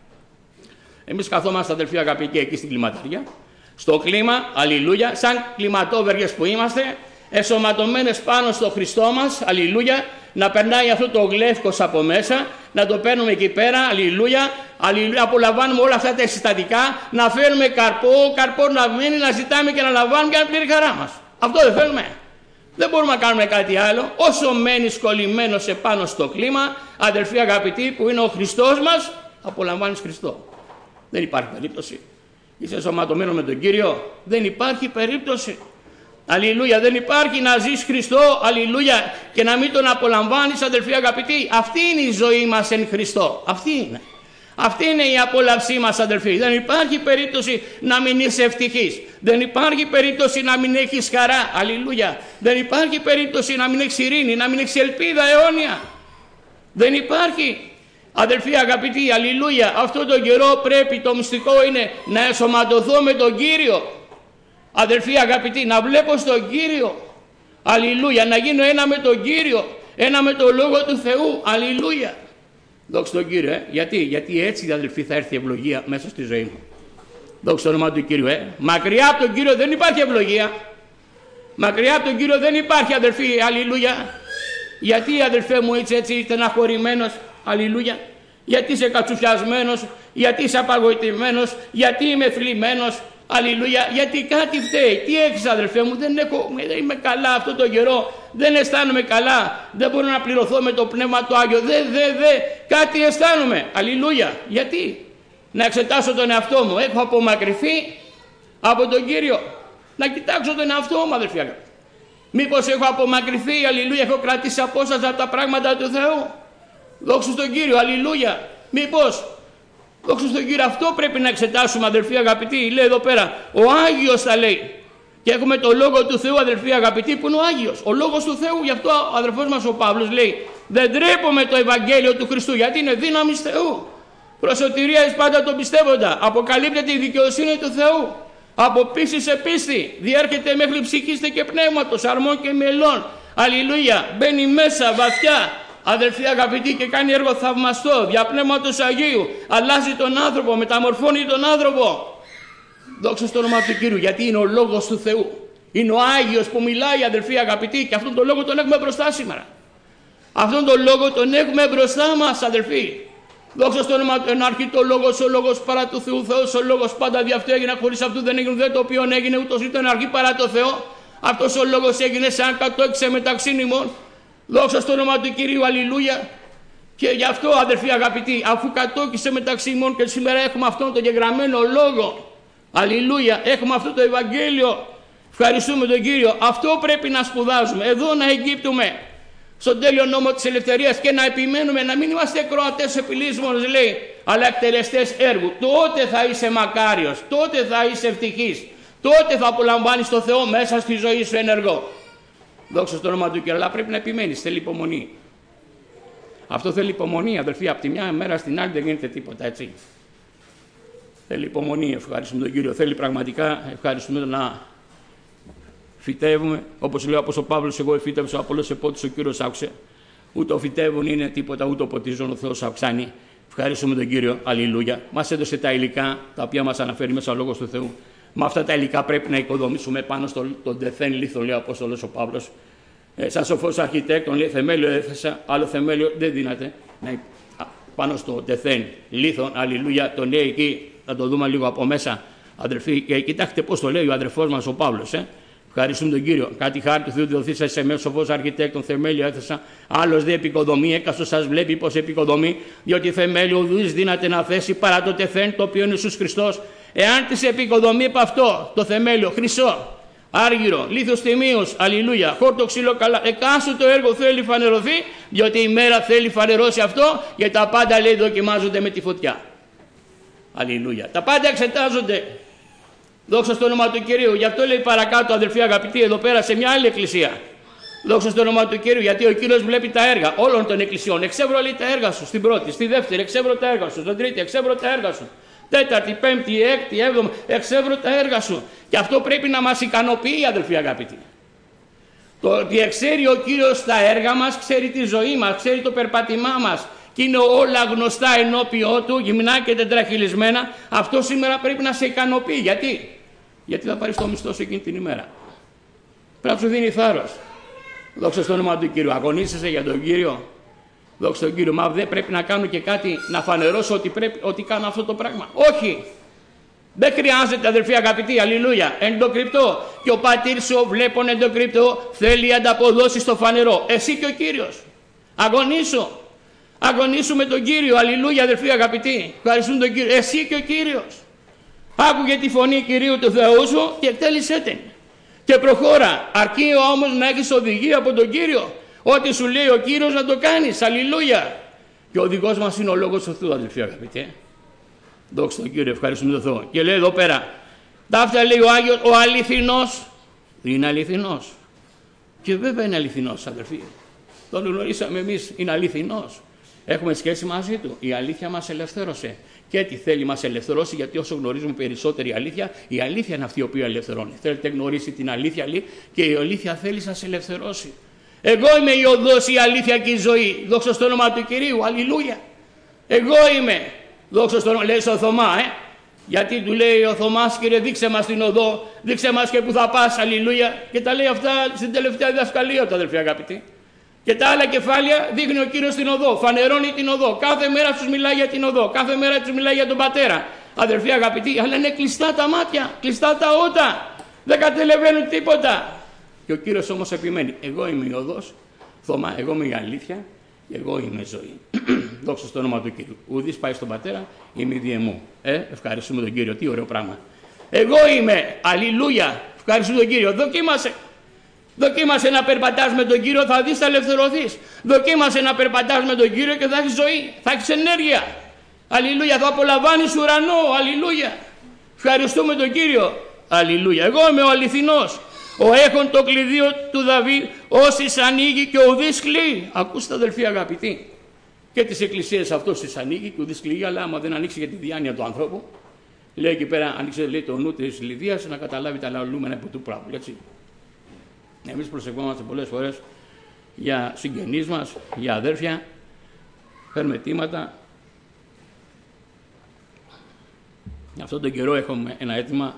Εμείς καθόμαστε, αδελφοί αγαπητοί, εκεί στην κλιματαριά, στο κλίμα, αλληλούια, σαν κλιματόβεργες που είμαστε, εσωματωμένες πάνω στο Χριστό μας, αλληλούια, να περνάει αυτό το γλεύκος από μέσα, να το παίρνουμε εκεί πέρα, αλληλούια, απολαμβάνουμε όλα αυτά τα συστατικά, να φέρουμε καρπό να βγαίνει, να ζητάμε και να λαμβάνουμε και να πλήρει χαρά μας. Αυτό δεν θέλουμε? Δεν μπορούμε να κάνουμε κάτι άλλο. Όσο μένεις κολλημένος επάνω στο κλίμα, αδελφοί αγαπητοί, που είναι ο Χριστός μας, απολαμβάνεις Χριστό. Δεν υπάρχει περίπτωση. Είσαι ενσωματωμένο με τον Κύριο, δεν υπάρχει περίπτωση. Αλληλούια, δεν υπάρχει να ζεις Χριστό, αλληλούια, και να μην τον απολαμβάνεις, αδελφοί αγαπητοί. Αυτή είναι η ζωή μας εν Χριστώ. Αυτή είναι. Αυτή είναι η απόλαυσή μας, αδελφοί. Δεν υπάρχει περίπτωση να μην είσαι ευτυχής. Δεν υπάρχει περίπτωση να μην έχεις χαρά. Αλληλούια. Δεν υπάρχει περίπτωση να μην έχεις ειρήνη, να μην έχεις ελπίδα αιώνια. Δεν υπάρχει. Αδελφοί αγαπητοί, αλληλούια. Αυτόν τον καιρό πρέπει, το μυστικό είναι να ενσωματωθώ με τον Κύριο. Αδελφοί αγαπητοί, να βλέπω στον Κύριο. Αλληλούια. Να γίνω ένα με τον Κύριο. Ένα με τον Λόγο του Θεού. Αλληλούια. Δόξα τον Κύριο, γιατί έτσι, αδελφοί, θα έρθει η ευλογία μέσα στη ζωή μου. Δόξα το όνομα του Κύριου, Μακριά από τον Κύριο δεν υπάρχει ευλογία. Μακριά από τον Κύριο δεν υπάρχει, αδελφοί, αλληλούια. Γιατί, αδελφέ μου, έτσι στεναχωρημένος, αλληλούια? Γιατί είσαι κατσουφιασμένος? Γιατί είσαι απαγοητευμένος? Γιατί είμαι θλιμμένος? Αλληλούια. Γιατί κάτι φταίει. Τι έχεις, αδελφέ μου? Δεν είμαι καλά αυτόν τον καιρό. Δεν αισθάνομαι καλά. Δεν μπορώ να πληρωθώ με το Πνεύμα του Άγιο. Κάτι αισθάνομαι. Αλληλούια. Γιατί? Να εξετάσω τον εαυτό μου. Έχω απομακρυνθεί από τον Κύριο. Να κοιτάξω τον εαυτό μου, αδελφοί. Μήπως έχω απομακρυνθεί, αλληλούια, έχω κρατήσει απόσταση από τα πράγματα του Θεού? Δόξα στον Κύριο, αλληλούια. Μήπως? Δόξα στον Κύριο, αυτό πρέπει να εξετάσουμε, αδελφοί αγαπητοί. Λέει εδώ πέρα, ο Άγιος θα λέει. Και έχουμε το Λόγο του Θεού, αδελφοί αγαπητοί, που είναι ο Άγιος. Ο Λόγος του Θεού. Γι' αυτό ο αδελφός μας ο Παύλος λέει, δεν ντρέπομαι το Ευαγγέλιο του Χριστού, γιατί είναι δύναμη Θεού. Προς σωτηρία εις πάντα τον πιστεύοντα. Αποκαλύπτεται η δικαιοσύνη του Θεού. Από πίστη σε πίστη. Διέρχεται μέχρι ψυχής και πνεύματος, αρμών και μελών. Αλληλούια. Μπαίνει μέσα βαθιά, αδελφοί αγαπητοί, και κάνει έργο θαυμαστό δια Πνεύματος Αγίου. Αλλάζει τον άνθρωπο, μεταμορφώνει τον άνθρωπο. Δόξα στο όνομα του Κύριου, γιατί είναι ο Λόγος του Θεού. Είναι ο Άγιος που μιλάει, αδελφοί αγαπητοί, και αυτόν τον λόγο τον έχουμε μπροστά σήμερα. Αυτόν τον λόγο τον έχουμε μπροστά μας, αδελφοί. Δόξα στο όνομα του ενάρχητο Λόγος, ο Λόγος παρά του Θεού, Θεός ο Λόγος πάντα δι' αυτό έγινε, χωρίς αυτού δεν έγινε ουδέ το οποίο έγινε, ούτως ήταν αρχή παρά το Θεό. Αυτός ο Λόγος έγινε σαν κατόκισε μεταξύ ημών. Δόξα στο όνομα του Κυρίου, αλληλούια. Και γι' αυτό, αδελφοί αγαπητοί, αφού κατόκισε μεταξύ ημών και σήμερα έχουμε αυτόν τον γεγραμμένο Λόγο, αλληλούια, έχουμε αυτό το Ευαγγέλιο. Ευχαριστούμε τον Κύριο. Αυτό πρέπει να σπουδάζουμε. Εδώ να εγκύπτουμε στον τέλειο νόμο της ελευθερίας και να επιμένουμε να μην είμαστε κροατές επιλύσμονες, λέει, αλλά εκτελεστές έργου. Τότε θα είσαι μακάριος, τότε θα είσαι ευτυχής, τότε θα απολαμβάνεις το Θεό μέσα στη ζωή σου ενεργό. Δόξα στο όνομα του Κύριου, αλλά πρέπει να επιμένεις, θέλει υπομονή. Αυτό θέλει υπομονή, αδελφοί, από τη μια μέρα στην άλλη δεν γίνεται τίποτα, έτσι. Θέλει υπομονή, ευχαριστούμε τον Κύριο, θέλει πραγματικά, ευχαριστούμε να φυτεύουμε, όπως λέει ο Παύλος, εγώ εφύτευσα, ο Απόλλωνας επότισε, ο Κύριος άκουσε. Ούτε ο φυτεύουν είναι τίποτα, ούτε ο ποτίζουν, ο Θεός αυξάνει. Ευχαριστούμε τον Κύριο, αλληλούια. Μας έδωσε τα υλικά, τα οποία μας αναφέρει μέσα ο Λόγος του Θεού. Με αυτά τα υλικά πρέπει να οικοδομήσουμε πάνω στον τεθέν λίθο, λέει ο Απόστολος ο Παύλος. Σαν σοφός αρχιτέκτον, λέει, θεμέλιο έθεσα, άλλο θεμέλιο δεν δύναται. Πάνω στο τεθέν λίθον, αλληλούια, τον λέει εκεί, θα το δούμε λίγο από μέσα, αδερφοί. Και κοιτάξτε πώς το λέει ο αδερφός μας ο Παύλος. Ευχαριστούμε τον Κύριο. Κάτι χάρη του Θεού διωθήσα σε μέσο σοφός αρχιτέκτον, θεμέλιο έθεσα. Άλλος δε επικοδομεί, έκαστος σας βλέπει πως επικοδομεί, διότι θεμέλιο ουδής δύναται να θέσει παρά το τεθέν, το οποίο είναι Ιησούς Χριστός. Εάν της επικοδομεί από αυτό το θεμέλιο, χρυσό, άργυρο, λίθος τιμίος, αλληλούια, χόρτο ξύλο καλά, εκάστοτε το έργο θέλει φανερωθεί, διότι η μέρα θέλει φανερώσει αυτό, γιατί τα πάντα, λέει, δοκιμάζονται με τη φωτιά. Αλληλούια. Τα πάντα εξετάζονται. Δόξα στο όνομα του Κυρίου. Γι' αυτό λέει παρακάτω, αδελφοί αγαπητοί, εδώ πέρα σε μια άλλη εκκλησία. Δόξα στο όνομα του Κυρίου, γιατί ο Κύριος βλέπει τα έργα όλων των εκκλησιών. Εξεύρω, λέει, τα έργα σου στην πρώτη, στη δεύτερη, εξεύρω τα έργα σου, στην τρίτη, εξεύρω τα έργα σου. Τέταρτη, πέμπτη, έκτη, έβδομη, εξεύρω τα έργα σου. Και αυτό πρέπει να μας ικανοποιεί, αδελφοί αγαπητοί. Το ότι εξέρει ο Κύριος τα έργα μας, ξέρει τη ζωή μας, ξέρει το περπάτημά μας και είναι όλα γνωστά ενώπιό του, γυμνά και τετραχυλισμένα, αυτό σήμερα πρέπει να σε ικανοποιεί. Γιατί θα πάρεις το μισθό σου εκείνη την ημέρα. Πρέπει να σου δίνει θάρρος. Δόξα στο όνομα του Κύριου. Αγωνίζεσαι για τον Κύριο. Δόξα στον Κύριο. Μα δεν πρέπει να κάνω και κάτι να φανερώσω ότι κάνω αυτό το πράγμα. Όχι. Δεν χρειάζεται, αδελφοί αγαπητοί, αλληλούια, εν το κρυπτό. Και ο πατήρ σου βλέπον εν το κρυπτό θέλει ανταποδόσει στο φανερό. Εσύ και ο Κύριος. Αγωνίσου. Αγωνίσου με τον Κύριο. Αλληλούια, αδελφοί αγαπητοί. Ευχαριστούν τον Κύριο. Εσύ και ο Κύριος. Άκουγε τη φωνή Κυρίου του Θεού σου και εκτέλεσέ την. Και προχώρα. Αρκεί όμως να έχεις οδηγία από τον Κύριο. Ό,τι σου λέει ο Κύριος να το κάνεις. Αλληλούια. Και ο οδηγός μας είναι ο λόγος του Θεού, αδελφοί αγαπητοί. Δόξα τον Κύριο, ευχαριστούμε τον Θεό. Και λέει εδώ πέρα, ταύτα λέει ο Άγιος, ο αληθινός. Είναι αληθινός. Και βέβαια είναι αληθινός, αδελφοί. Τον γνωρίσαμε εμείς, είναι αληθινός. Έχουμε σχέση μαζί του. Η αλήθεια μας ελευθέρωσε. Και τι θέλει, μας ελευθερώσει, γιατί όσο γνωρίζουμε περισσότερη αλήθεια, η αλήθεια είναι αυτή η οποία ελευθερώνει. Θέλετε γνωρίσει την αλήθεια, λέει, και η αλήθεια θέλει να σας ελευθερώσει. Εγώ είμαι η οδός, η αλήθεια και η ζωή. Δόξα στο όνομα του Κυρίου, αλληλούια. Εγώ είμαι. Δόξα στο όνομα, λέει στον Θωμά, γιατί του λέει ο Θωμάς, Κύριε, δείξε μας την οδό, δείξε μας και που θα πας, αλληλούια. Και τα λέει αυτά στην τελευταία διδασκαλία του, αδελφοί αγαπητοί. Και τα άλλα κεφάλαια δείχνει ο Κύριος την οδό, φανερώνει την οδό. Κάθε μέρα τους μιλάει για την οδό, κάθε μέρα τους μιλάει για τον Πατέρα. Αδελφοί αγαπητοί, αλλά είναι κλειστά τα μάτια, κλειστά τα ότα. Δεν καταλαβαίνουν τίποτα. Και ο Κύριος όμως επιμένει, εγώ είμαι η οδός, Θωμά, εγώ είμαι η αλήθεια, εγώ είμαι η ζωή. Δόξα στο όνομα του Κύριου. Ουδής πάει στον Πατέρα, είμαι η διαιμού. Ευχαριστούμε τον Κύριο, τι ωραίο πράγμα. Εγώ είμαι, αλληλούια, ευχαριστούμε τον Κύριο. Δοκίμασε. Δοκίμασε να περπατάς με τον Κύριο, θα δεις, θα ελευθερωθείς. Δοκίμασε να περπατάς με τον Κύριο και θα έχεις ζωή, θα έχεις ενέργεια. Αλληλούια, θα απολαμβάνεις ουρανό, αλληλούια. Ευχαριστούμε τον Κύριο, αλληλούια. Εγώ είμαι ο αληθινός, ο έχων το κλειδίο του Δαβίδ, όσοι ανοίγει και ουδής κλεί. Ακούστε, αδελφοί αγαπητοί, και τις εκκλησίες αυτός τις ανοίγει και ουδής κλεί, αλλά άμα δεν ανοίξει για τη διάνοια του ανθρώπου, λέει εκεί πέρα, ανοίξε, λέει, το νου της Λιδίας να καταλάβει τα λαλούμενα από του πράγματος, έτσι. Εμείς προσευχόμαστε πολλές φορές για συγγενείς μας, για αδέρφια, φέρνουμε αιτήματα. Αυτόν τον καιρό έχουμε ένα αίτημα,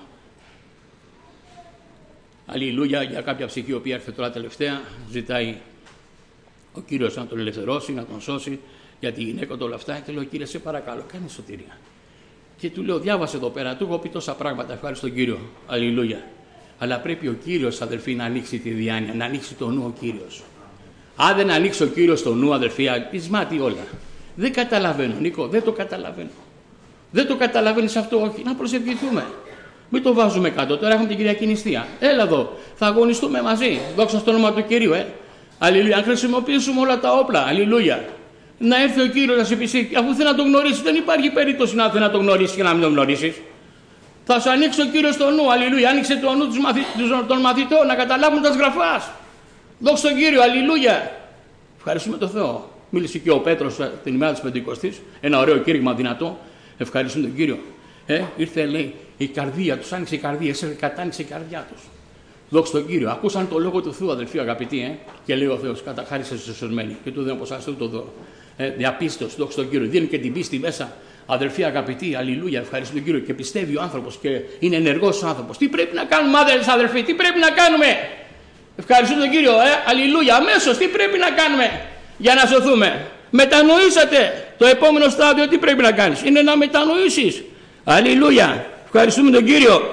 αλληλούια, για κάποια ψυχή η οποία έρθε τώρα τελευταία, ζητάει ο Κύριος να τον ελευθερώσει, να τον σώσει, για τη γυναίκα του όλα αυτά, και λέω, Κύριε, σε παρακαλώ, κάνε σωτηρία. Και του λέω, διάβασε εδώ πέρα, του έχω πει τόσα πράγματα, ευχαριστώ τον Κύριο, αλληλούια. Αλλά πρέπει ο Κύριος, αδελφοί, να ανοίξει τη διάνοια, να ανοίξει το νου ο Κύριος. Αν δεν ανοίξει ο Κύριος το νου, αδελφοί, πεισμάτι όλα. Δεν καταλαβαίνω, Νίκο, δεν το καταλαβαίνω. Δεν το καταλαβαίνεις αυτό, όχι. Να προσευχηθούμε. Μην το βάζουμε κάτω. Τώρα έχουμε την Κυριακή νηστεία. Έλα εδώ, θα αγωνιστούμε μαζί. Δόξα στο όνομα του Κυρίου, Αλληλούια. Αν χρησιμοποιήσουμε όλα τα όπλα, αλληλούια. Να έρθει ο Κύριος να σε πει, αφού θέλει να τον γνωρίσει, δεν υπάρχει περίπτωση να θέλει να τον γνωρίσει και να μην τον γνωρίσει. Θα σου ανοίξει ο Κύριος το νου, αλληλούια. Άνοιξε το νου των μαθητών να καταλάβουν τα σγραφάς. Δόξα τον Κύριο, αλληλούια. Ευχαριστούμε τον Θεό. Μίλησε και ο Πέτρος την ημέρα της Πεντηκοστής, ένα ωραίο κήρυγμα δυνατό. Ευχαριστούμε τον Κύριο. Ήρθε, λέει, η καρδία τους, άνοιξε η καρδία, κατάνοιξε η καρδιά τους. Δόξα τον Κύριο. Ακούσαν το λόγο του Θεού, αδελφοί αγαπητοί, και λέει ο Θεός, καταχάρισε στους σωσμένοι. Και του δίνω από εσάς το δώρο. Διαπίστωση, δόξα τον Κύριο. Δίνει και την πίστη μέσα. Αδελφοί αγαπητοί, αλληλούια, ευχαριστούμε τον Κύριο, και πιστεύει ο άνθρωπος και είναι ενεργός άνθρωπος. Τι πρέπει να κάνουμε, αδελφοί, τι πρέπει να κάνουμε? Ευχαριστούμε τον Κύριο, αλληλούια, αμέσως τι πρέπει να κάνουμε για να σωθούμε? Μετανοήσατε. Το επόμενο στάδιο τι πρέπει να κάνεις? Είναι να μετανοήσεις. Αλληλούια, ευχαριστούμε τον Κύριο.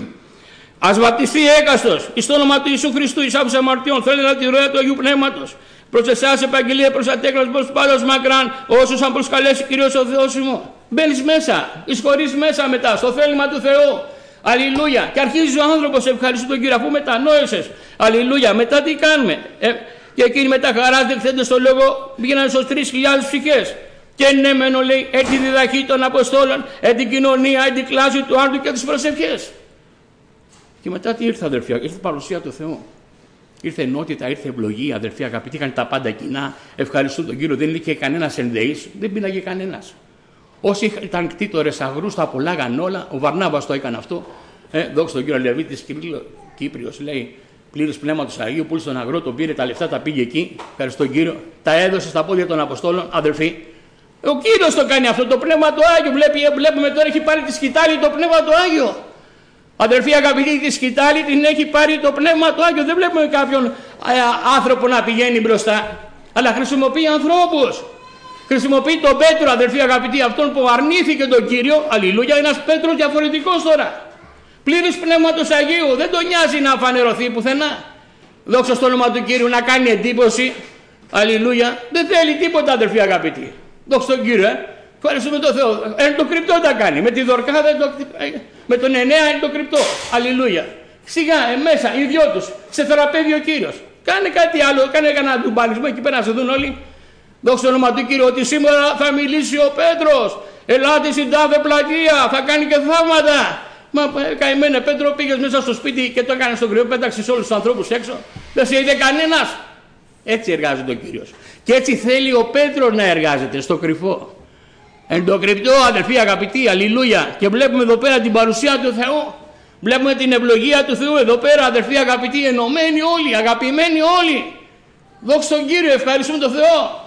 Ας βαπτιστεί έκαστος εις το όνομα του Ιησού Χριστού, εις άφους αμαρτιών, θέλετε τη ροέα του Αγίου Πνεύματος. Προς εσάς επαγγελία, προς ατέκλας, προς πάντως μακράν, όσους αν προσκαλέσει Κύριος ο Θεός ημών. Μπαίνεις μέσα, εισχωρείς μέσα μετά, στο θέλημα του Θεού. Αλληλούια. Και αρχίζει ο άνθρωπος, ευχαριστεί τον Κύριο, αφού μετανόησες. Αλληλούια. Μετά τι κάνουμε? Και εκείνοι μετά χαράς δεχθέντες στο λόγο πήγαιναν στους 3.000 ψυχές. Και ναι μενο λέει, τη διδαχή των Αποστόλων, την κοινωνία, την κλάση του άρτου και τις προσευχές. Και μετά τι ήρθε, αδελφοί? Ήρθε η παρουσία του Θεού. Ήρθε ενότητα, ήρθε ευλογία, αδελφοί αγαπητοί, είχαν τα πάντα κοινά. Ευχαριστούν τον Κύριο, δεν είχε κανένας ενδεής, δεν πίναγε κανένας. Όσοι ήταν κτήτορες αγρούς, τα απολάγαν όλα. Ο Βαρνάβας το έκανε αυτό. Δόξα τον Κύριο, Λεβίτης Κύπριος λέει, πλήρως πνεύματος Αγίου, πούλησε τον αγρό, τον πήρε, τα λεφτά τα πήγε εκεί. Ευχαριστώ τον Κύριο, τα έδωσε στα πόδια των Αποστόλων, αδελφοί. Ο Κύριος το κάνει αυτό, το πνεύμα του Άγιο. Βλέπουμε τώρα έχει πάρει τη σκητάλη το πνεύμα του Άγιο. Αδελφοί αγαπητοί, τη σκητάλη την έχει πάρει το πνεύμα του Άγιο. Δεν βλέπουμε κάποιον άνθρωπο να πηγαίνει μπροστά, αλλά χρησιμοποιεί ανθρώπους. Χρησιμοποιεί τον Πέτρο, αδελφοί αγαπητοί, αυτόν που αρνήθηκε τον Κύριο. Αλληλούια, ένας Πέτρος διαφορετικός τώρα. Πλήρης πνεύματος Αγίου, δεν τον νοιάζει να φανερωθεί πουθενά. Δόξα στο όνομα του Κύριου, να κάνει εντύπωση. Αλληλούια, δεν θέλει τίποτα, αδελφοί αγαπητοί. Δόξα στον Κύριο, ευχαριστούμε τον Θεό. Το κρυπτό τα κάνει. Με τη Δορκάδα, με τον Εννέα είναι το κρυπτό. Αλληλούια. Σιγά, μέσα, οι δυο τους, σε θεραπεύει ο Κύριος. Κάνε κάτι άλλο, κάνε κανένα ντουμπανισμό εκεί πέρα να σε δουν όλοι. Δόξα στο όνομα του Κύριου, ότι σήμερα θα μιλήσει ο Πέτρος. Ελάτε στην τάδε πλατεία, θα κάνει και θαύματα. Μα καημένε Πέτρο, πήγες μέσα στο σπίτι και το έκανε στον κρυό, πέταξες όλους τους ανθρώπους έξω. Δεν σε είδε κανένας. Έτσι εργάζεται ο Κύριος. Και έτσι θέλει ο Πέτρος να εργάζεται, στο κρυφό. Εν το κρυπτό, αδελφοί αγαπητοί, αλληλούια. Και βλέπουμε εδώ πέρα την παρουσία του Θεού. Βλέπουμε την ευλογία του Θεού εδώ πέρα, αδελφοί αγαπητοί, ενωμένοι όλοι, αγαπημένοι όλοι. Δόξα τον Κύριο, ευχαριστούμε τον Θεό.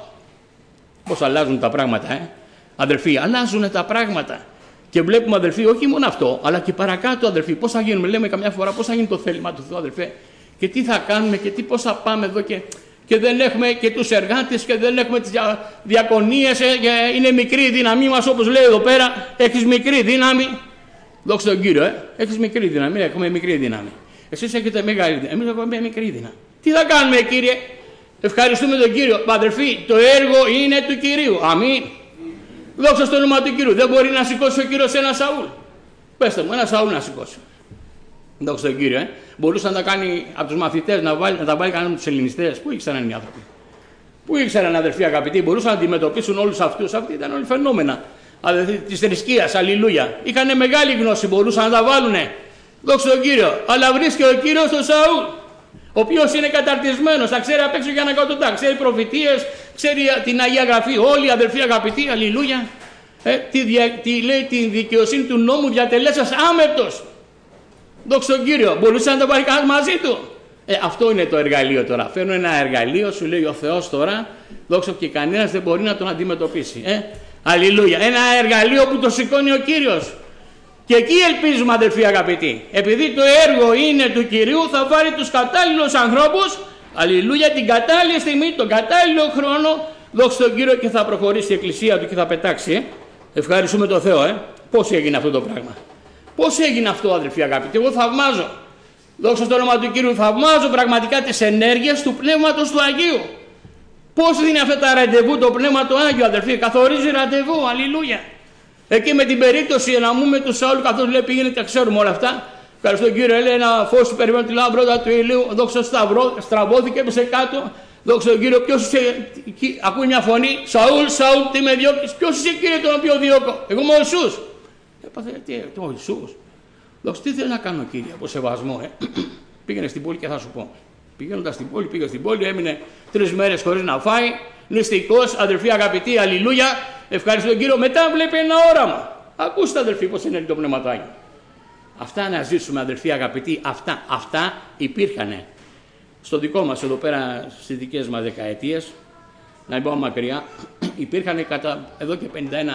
Πώς αλλάζουν τα πράγματα, αδελφοί, αλλάζουν τα πράγματα. Και βλέπουμε, αδελφοί, όχι μόνο αυτό, αλλά και παρακάτω, αδελφοί, πώς θα γίνουμε. Λέμε καμιά φορά πώς θα γίνει το θέλημα του Θεού, αδελφέ, και τι θα κάνουμε και πώς θα πάμε εδώ και δεν έχουμε και τους εργάτες και δεν έχουμε τις διακονίες, είναι μικρή η δύναμή μας, όπως λέει εδώ πέρα. Έχεις μικρή δύναμη. Δόξα τον Κύριο, έχεις μικρή δύναμη. Έχουμε μικρή δύναμη. Εσείς έχετε μεγάλη δύναμη. Εμείς έχουμε μικρή δύναμη. Τι θα κάνουμε, Κύριε? Ευχαριστούμε τον Κύριο. Αδελφοί, το έργο είναι του Κυρίου. Αμήν. Δόξα στο όνομα του Κύριου. Δεν μπορεί να σηκώσει ο Κύριος ένα Σαούλ. Πέστε μου, ένα Σαούλ να σηκώσει. Δόξα τον Κύριο, Μπορούσε να τα κάνει από τους μαθητές, να τα βάλει κανέναν από τους ελληνιστές. Πού ήξεραν οι άνθρωποι? Πού ήξεραν, αδελφοί αγαπητοί? Μπορούσαν να αντιμετωπίσουν όλους αυτούς. Αυτοί ήταν όλοι φαινόμενα της θρησκείας. Αλληλούια. Είχαν μεγάλη γνώση, μπορούσαν να τα βάλουνε. Δόξα τον Κύριο. Αλλά βρίσκει ο Κύριος τον Σαούλ, ο οποίος είναι καταρτισμένος, θα ξέρει απ' έξω για να κατωτά, ξέρει προφητείες, ξέρει την Αγία Γραφή. Όλοι, αδελφοί αγαπητοί, αλληλούια. Τι λέει, την δικαιοσύνη του νόμου διατελέσας άμετος. Δόξα τον Κύριο. Μπορούσε να το πάρει κανένας μαζί του? Αυτό είναι το εργαλείο τώρα. Φέρνω ένα εργαλείο, σου λέει ο Θεός τώρα, δόξα, και κανένας δεν μπορεί να τον αντιμετωπίσει. Αλληλούια. Ένα εργαλείο που το σηκώνει ο Κύριος. Και εκεί ελπίζουμε, αδελφοί αγαπητοί. Επειδή το έργο είναι του Κυρίου, θα βάλει τους κατάλληλους ανθρώπους, αλληλούια, την κατάλληλη στιγμή, τον κατάλληλο χρόνο, δόξα τον Κύριο, και θα προχωρήσει η Εκκλησία του και θα πετάξει. Ευχαριστούμε τον Θεό, Πώς έγινε αυτό το πράγμα? Πώς έγινε αυτό, αδελφοί αγαπητοί? Εγώ θαυμάζω. Δόξα στο όνομα του Κύριου, θαυμάζω πραγματικά τις ενέργειες του Πνεύματος του Αγίου. Πώς δίνει αυτά τα ραντεβού το Πνεύμα του Άγιο, αδελφοί? Καθορίζει ραντεβού, αλληλούια. Εκεί με την περίπτωση να μου με του Σαούλου, καθώς λέει πήγαινε, τα ξέρουμε όλα αυτά. Ευχαριστώ Κύριο, λέει ένα φως του περιμένει τη λάμπροντα του ηλίου. Δόξα στραβώθηκε, έπεσε κάτω. Δόξα τον Κύριο, ποιος είσαι? Ακούει μια φωνή, Σαούλ, Σαούλ, τι με διώκεις? Ποιος είσαι, Κύριε, τον οποίο διώκω? Εγώ είμαι ο Ιησούς. Έπαθε, ο Ιησούς. Δόξα, τι θέλω να κάνω, Κύριε, από σεβασμό, Πήγαινε στην πόλη και θα σου πω. Πηγαίνοντας στην πόλη, πήγε στην πόλη, έμεινε 3 μέρες χωρίς να φάει. Νηστικός, αδελφοί αγαπητοί, αλληλούια. Ευχαριστώ τον Κύριο. Μετά βλέπει ένα όραμα. Ακούστε, αδελφοί, πώς είναι το Πνεύμα του Άγιο. Αυτά να ζήσουμε, αδελφοί αγαπητοί, αυτά υπήρχαν στο δικό μας εδώ πέρα στις δικές μας δεκαετίες. Να μην πάω μακριά. Υπήρχαν εδώ και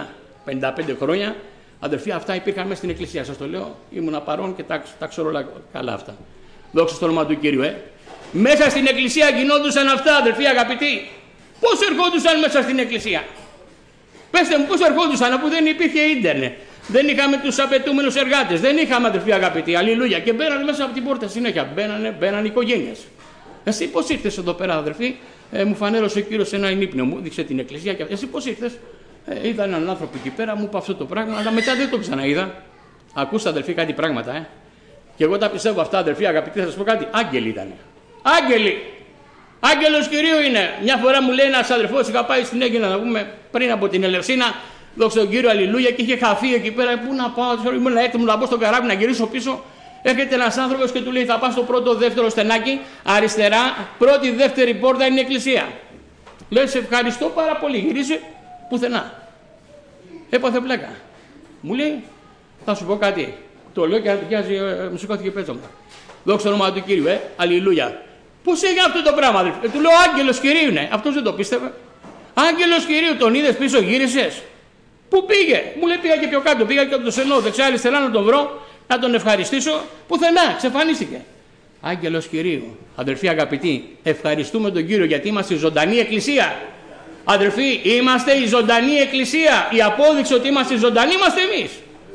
55 χρόνια, αδερφοί, αυτά υπήρχαν μέσα στην εκκλησία. Σας το λέω, ήμουνα παρόν και τα ξέρω όλα καλά αυτά. Δόξα στο όνομα του Κύριου, Μέσα στην εκκλησία γινόντουσαν αυτά, αδερφοί αγαπητοί. Πώς ερχόντουσαν μέσα στην εκκλησία? Πέστε μου, πώς ερχόντουσαν, αφού δεν υπήρχε ίντερνετ? Δεν είχαμε τους απαιτούμενους εργάτες, δεν είχαμε, αδερφοί αγαπητοί, αλληλούια. Και μπαίνανε μέσα από την πόρτα συνέχεια. Μπαίνανε οικογένειες. Εσύ πώς ήρθες εδώ πέρα, αδερφοί? Μου φανέρωσε ο Κύριος ένα ενύπνιο, μου δείξε την εκκλησία. Και εσύ πώς ήρθες? Είδα έναν άνθρωπο εκεί πέρα, μου είπε αυτό το πράγμα, αλλά μετά δεν το ξαναείδα. Ακούστε, αδερφοί, κάτι πράγματα, Και εγώ τα πιστεύω αυτά, αδερφοί αγαπητοί, θα σας πω κάτι. Άγγελοι ήταν. Άγγελοι. Άγγελος Κυρίου είναι. Μια φορά μου λέει ένας αδερφός, είχα πάει στην Αίγυπτο να πούμε πριν από την Ελευσίνα, δόξα τον Κύριο, αλληλούια, και είχε χαθεί εκεί πέρα. Πού να πάω, ήμουν έτοιμο να μπω στο καράβι να γυρίσω πίσω. Έρχεται ένας άνθρωπος και του λέει: θα πας στο πρώτο, δεύτερο στενάκι, αριστερά, πρώτη, δεύτερη πόρτα είναι η εκκλησία. Λέει: σε ευχαριστώ πάρα πολύ. Γυρίζει πουθενά. Έπαθε πλάκα. Μου λέει: θα σου πω κάτι. Το λέω και μου σηκώθηκε πέτσα μου. Δόξα το όνομα του Κύριου, αλληλούια. Πώς έγινε αυτό το πράγμα, αδελφέ? Του λέω: Άγγελος Κυρίου είναι. Αυτός δεν το πίστευε. Άγγελος Κυρίου, τον είδες πίσω, γύρισες? Πού πήγε? Μου λέει: πήγα και πιο κάτω. Πήγα και από το στενό δεξιά, αριστερά να τον βρω, να τον ευχαριστήσω. Πουθενά, ξεφανίστηκε. Άγγελος Κυρίου. Αδελφοί αγαπητοί, ευχαριστούμε τον Κύριο γιατί είμαστε η ζωντανή εκκλησία. Αδελφοί, είμαστε η ζωντανή εκκλησία. Η απόδειξη ότι είμαστε ζωντανοί είμαστε εμείς.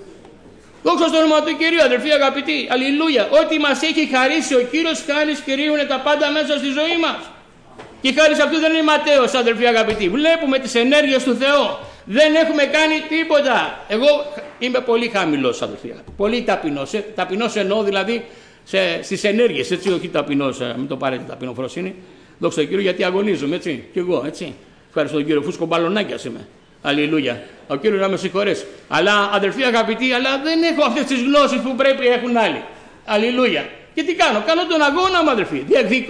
Δόξα στο όνομα του Κυρίου, αδελφοί αγαπητοί, αλληλούια. Ό,τι μας έχει χαρίσει ο Κύριος, χάρις Κυρίου είναι τα πάντα μέσα στη ζωή μας. Και η χάρις αυτού δεν είναι ματέος, αδελφοί αγαπητοί. Βλέπουμε τις ενέργειες του Θεού. Δεν έχουμε κάνει τίποτα. Εγώ είμαι πολύ χαμηλός, αδελφοί. Πολύ ταπεινός. Ταπεινός εννοώ δηλαδή στις ενέργειες, έτσι, όχι ταπεινός, μην το πάρετε ταπεινοφροσύνη. Δόξα τον Κύριο, γιατί αγωνίζομαι, έτσι. Κι εγώ, έτσι. Ευχαριστώ τον Κύριο, φούσκο μπαλονάκιας είμαι. Αλληλούια. Ο Κύριος να με συγχωρέσει. Αλλά αδελφοί αγαπητοί, αλλά δεν έχω αυτές τις γνώσεις που πρέπει έχουν άλλοι. Αλληλούια. Και τι κάνω? Κάνω τον αγώνα μου, αδελφοί.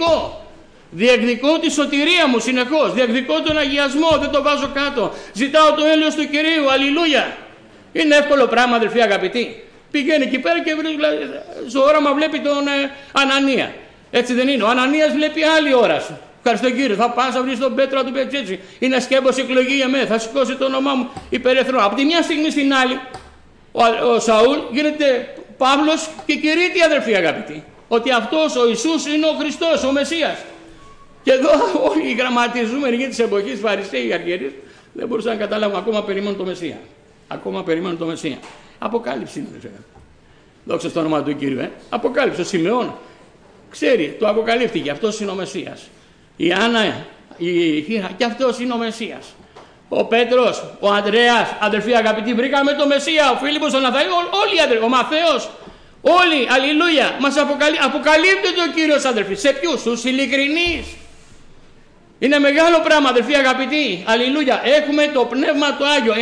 Διεκδικώ τη σωτηρία μου συνεχώς. Διεκδικώ τον αγιασμό. Δεν το βάζω κάτω. Ζητάω το έλεος του Κυρίου. Αλληλούια. Είναι εύκολο πράγμα, αδελφοί αγαπητοί. Πηγαίνει εκεί πέρα και στο όραμα βλέπει τον Ανανία. Έτσι δεν είναι? Ο Ανανίας βλέπει άλλη όραση. Ευχαριστώ Κύριε, θα πας, θα βρεις τον Πέτρο, θα του πει έτσι. Είναι σκέμπος εκλογή για μένα, θα σηκώσει το όνομά μου υπερεθνό. Από τη μια στιγμή στην άλλη, ο Σαούλ γίνεται Παύλος και κηρύττει, αδελφοί αγαπητοί, ότι αυτός ο Ιησούς είναι ο Χριστός, ο Μεσσίας. Και εδώ όλοι οι γραμματιζούμενοι της εποχής, Φαρισαίοι, οι αρχιερείς, δεν μπορούσαν να καταλάβουν, ακόμα περιμένουν το Μεσσία. Ακόμα περιμένουν το Μεσσία. Αποκάλυψη είναι, αδελφοί. Δόξα στο όνομα του Κύριου, Αποκάλυψη. Ο Σιμεών ξέρει, το αποκαλύφθηκε, αυτός είναι ο Μεσσίας. Η Άννα, και αυτός είναι ο Μεσσίας. Ο Πέτρος, ο Ανδρέας, αδελφοί αγαπητοί, βρήκαμε το Μεσσία. Ο Φίλιππος, ο Ναθαήλ, όλοι οι αδελφοί, ο Μαθαίος, όλοι, αλληλούια, μας αποκαλύπτεται ο Κύριος, αδελφοί. Σε ποιους? Στους ειλικρινείς. Είναι μεγάλο πράγμα, αδελφοί αγαπητοί, αλληλούια. Έχουμε το Πνεύμα το Άγιο,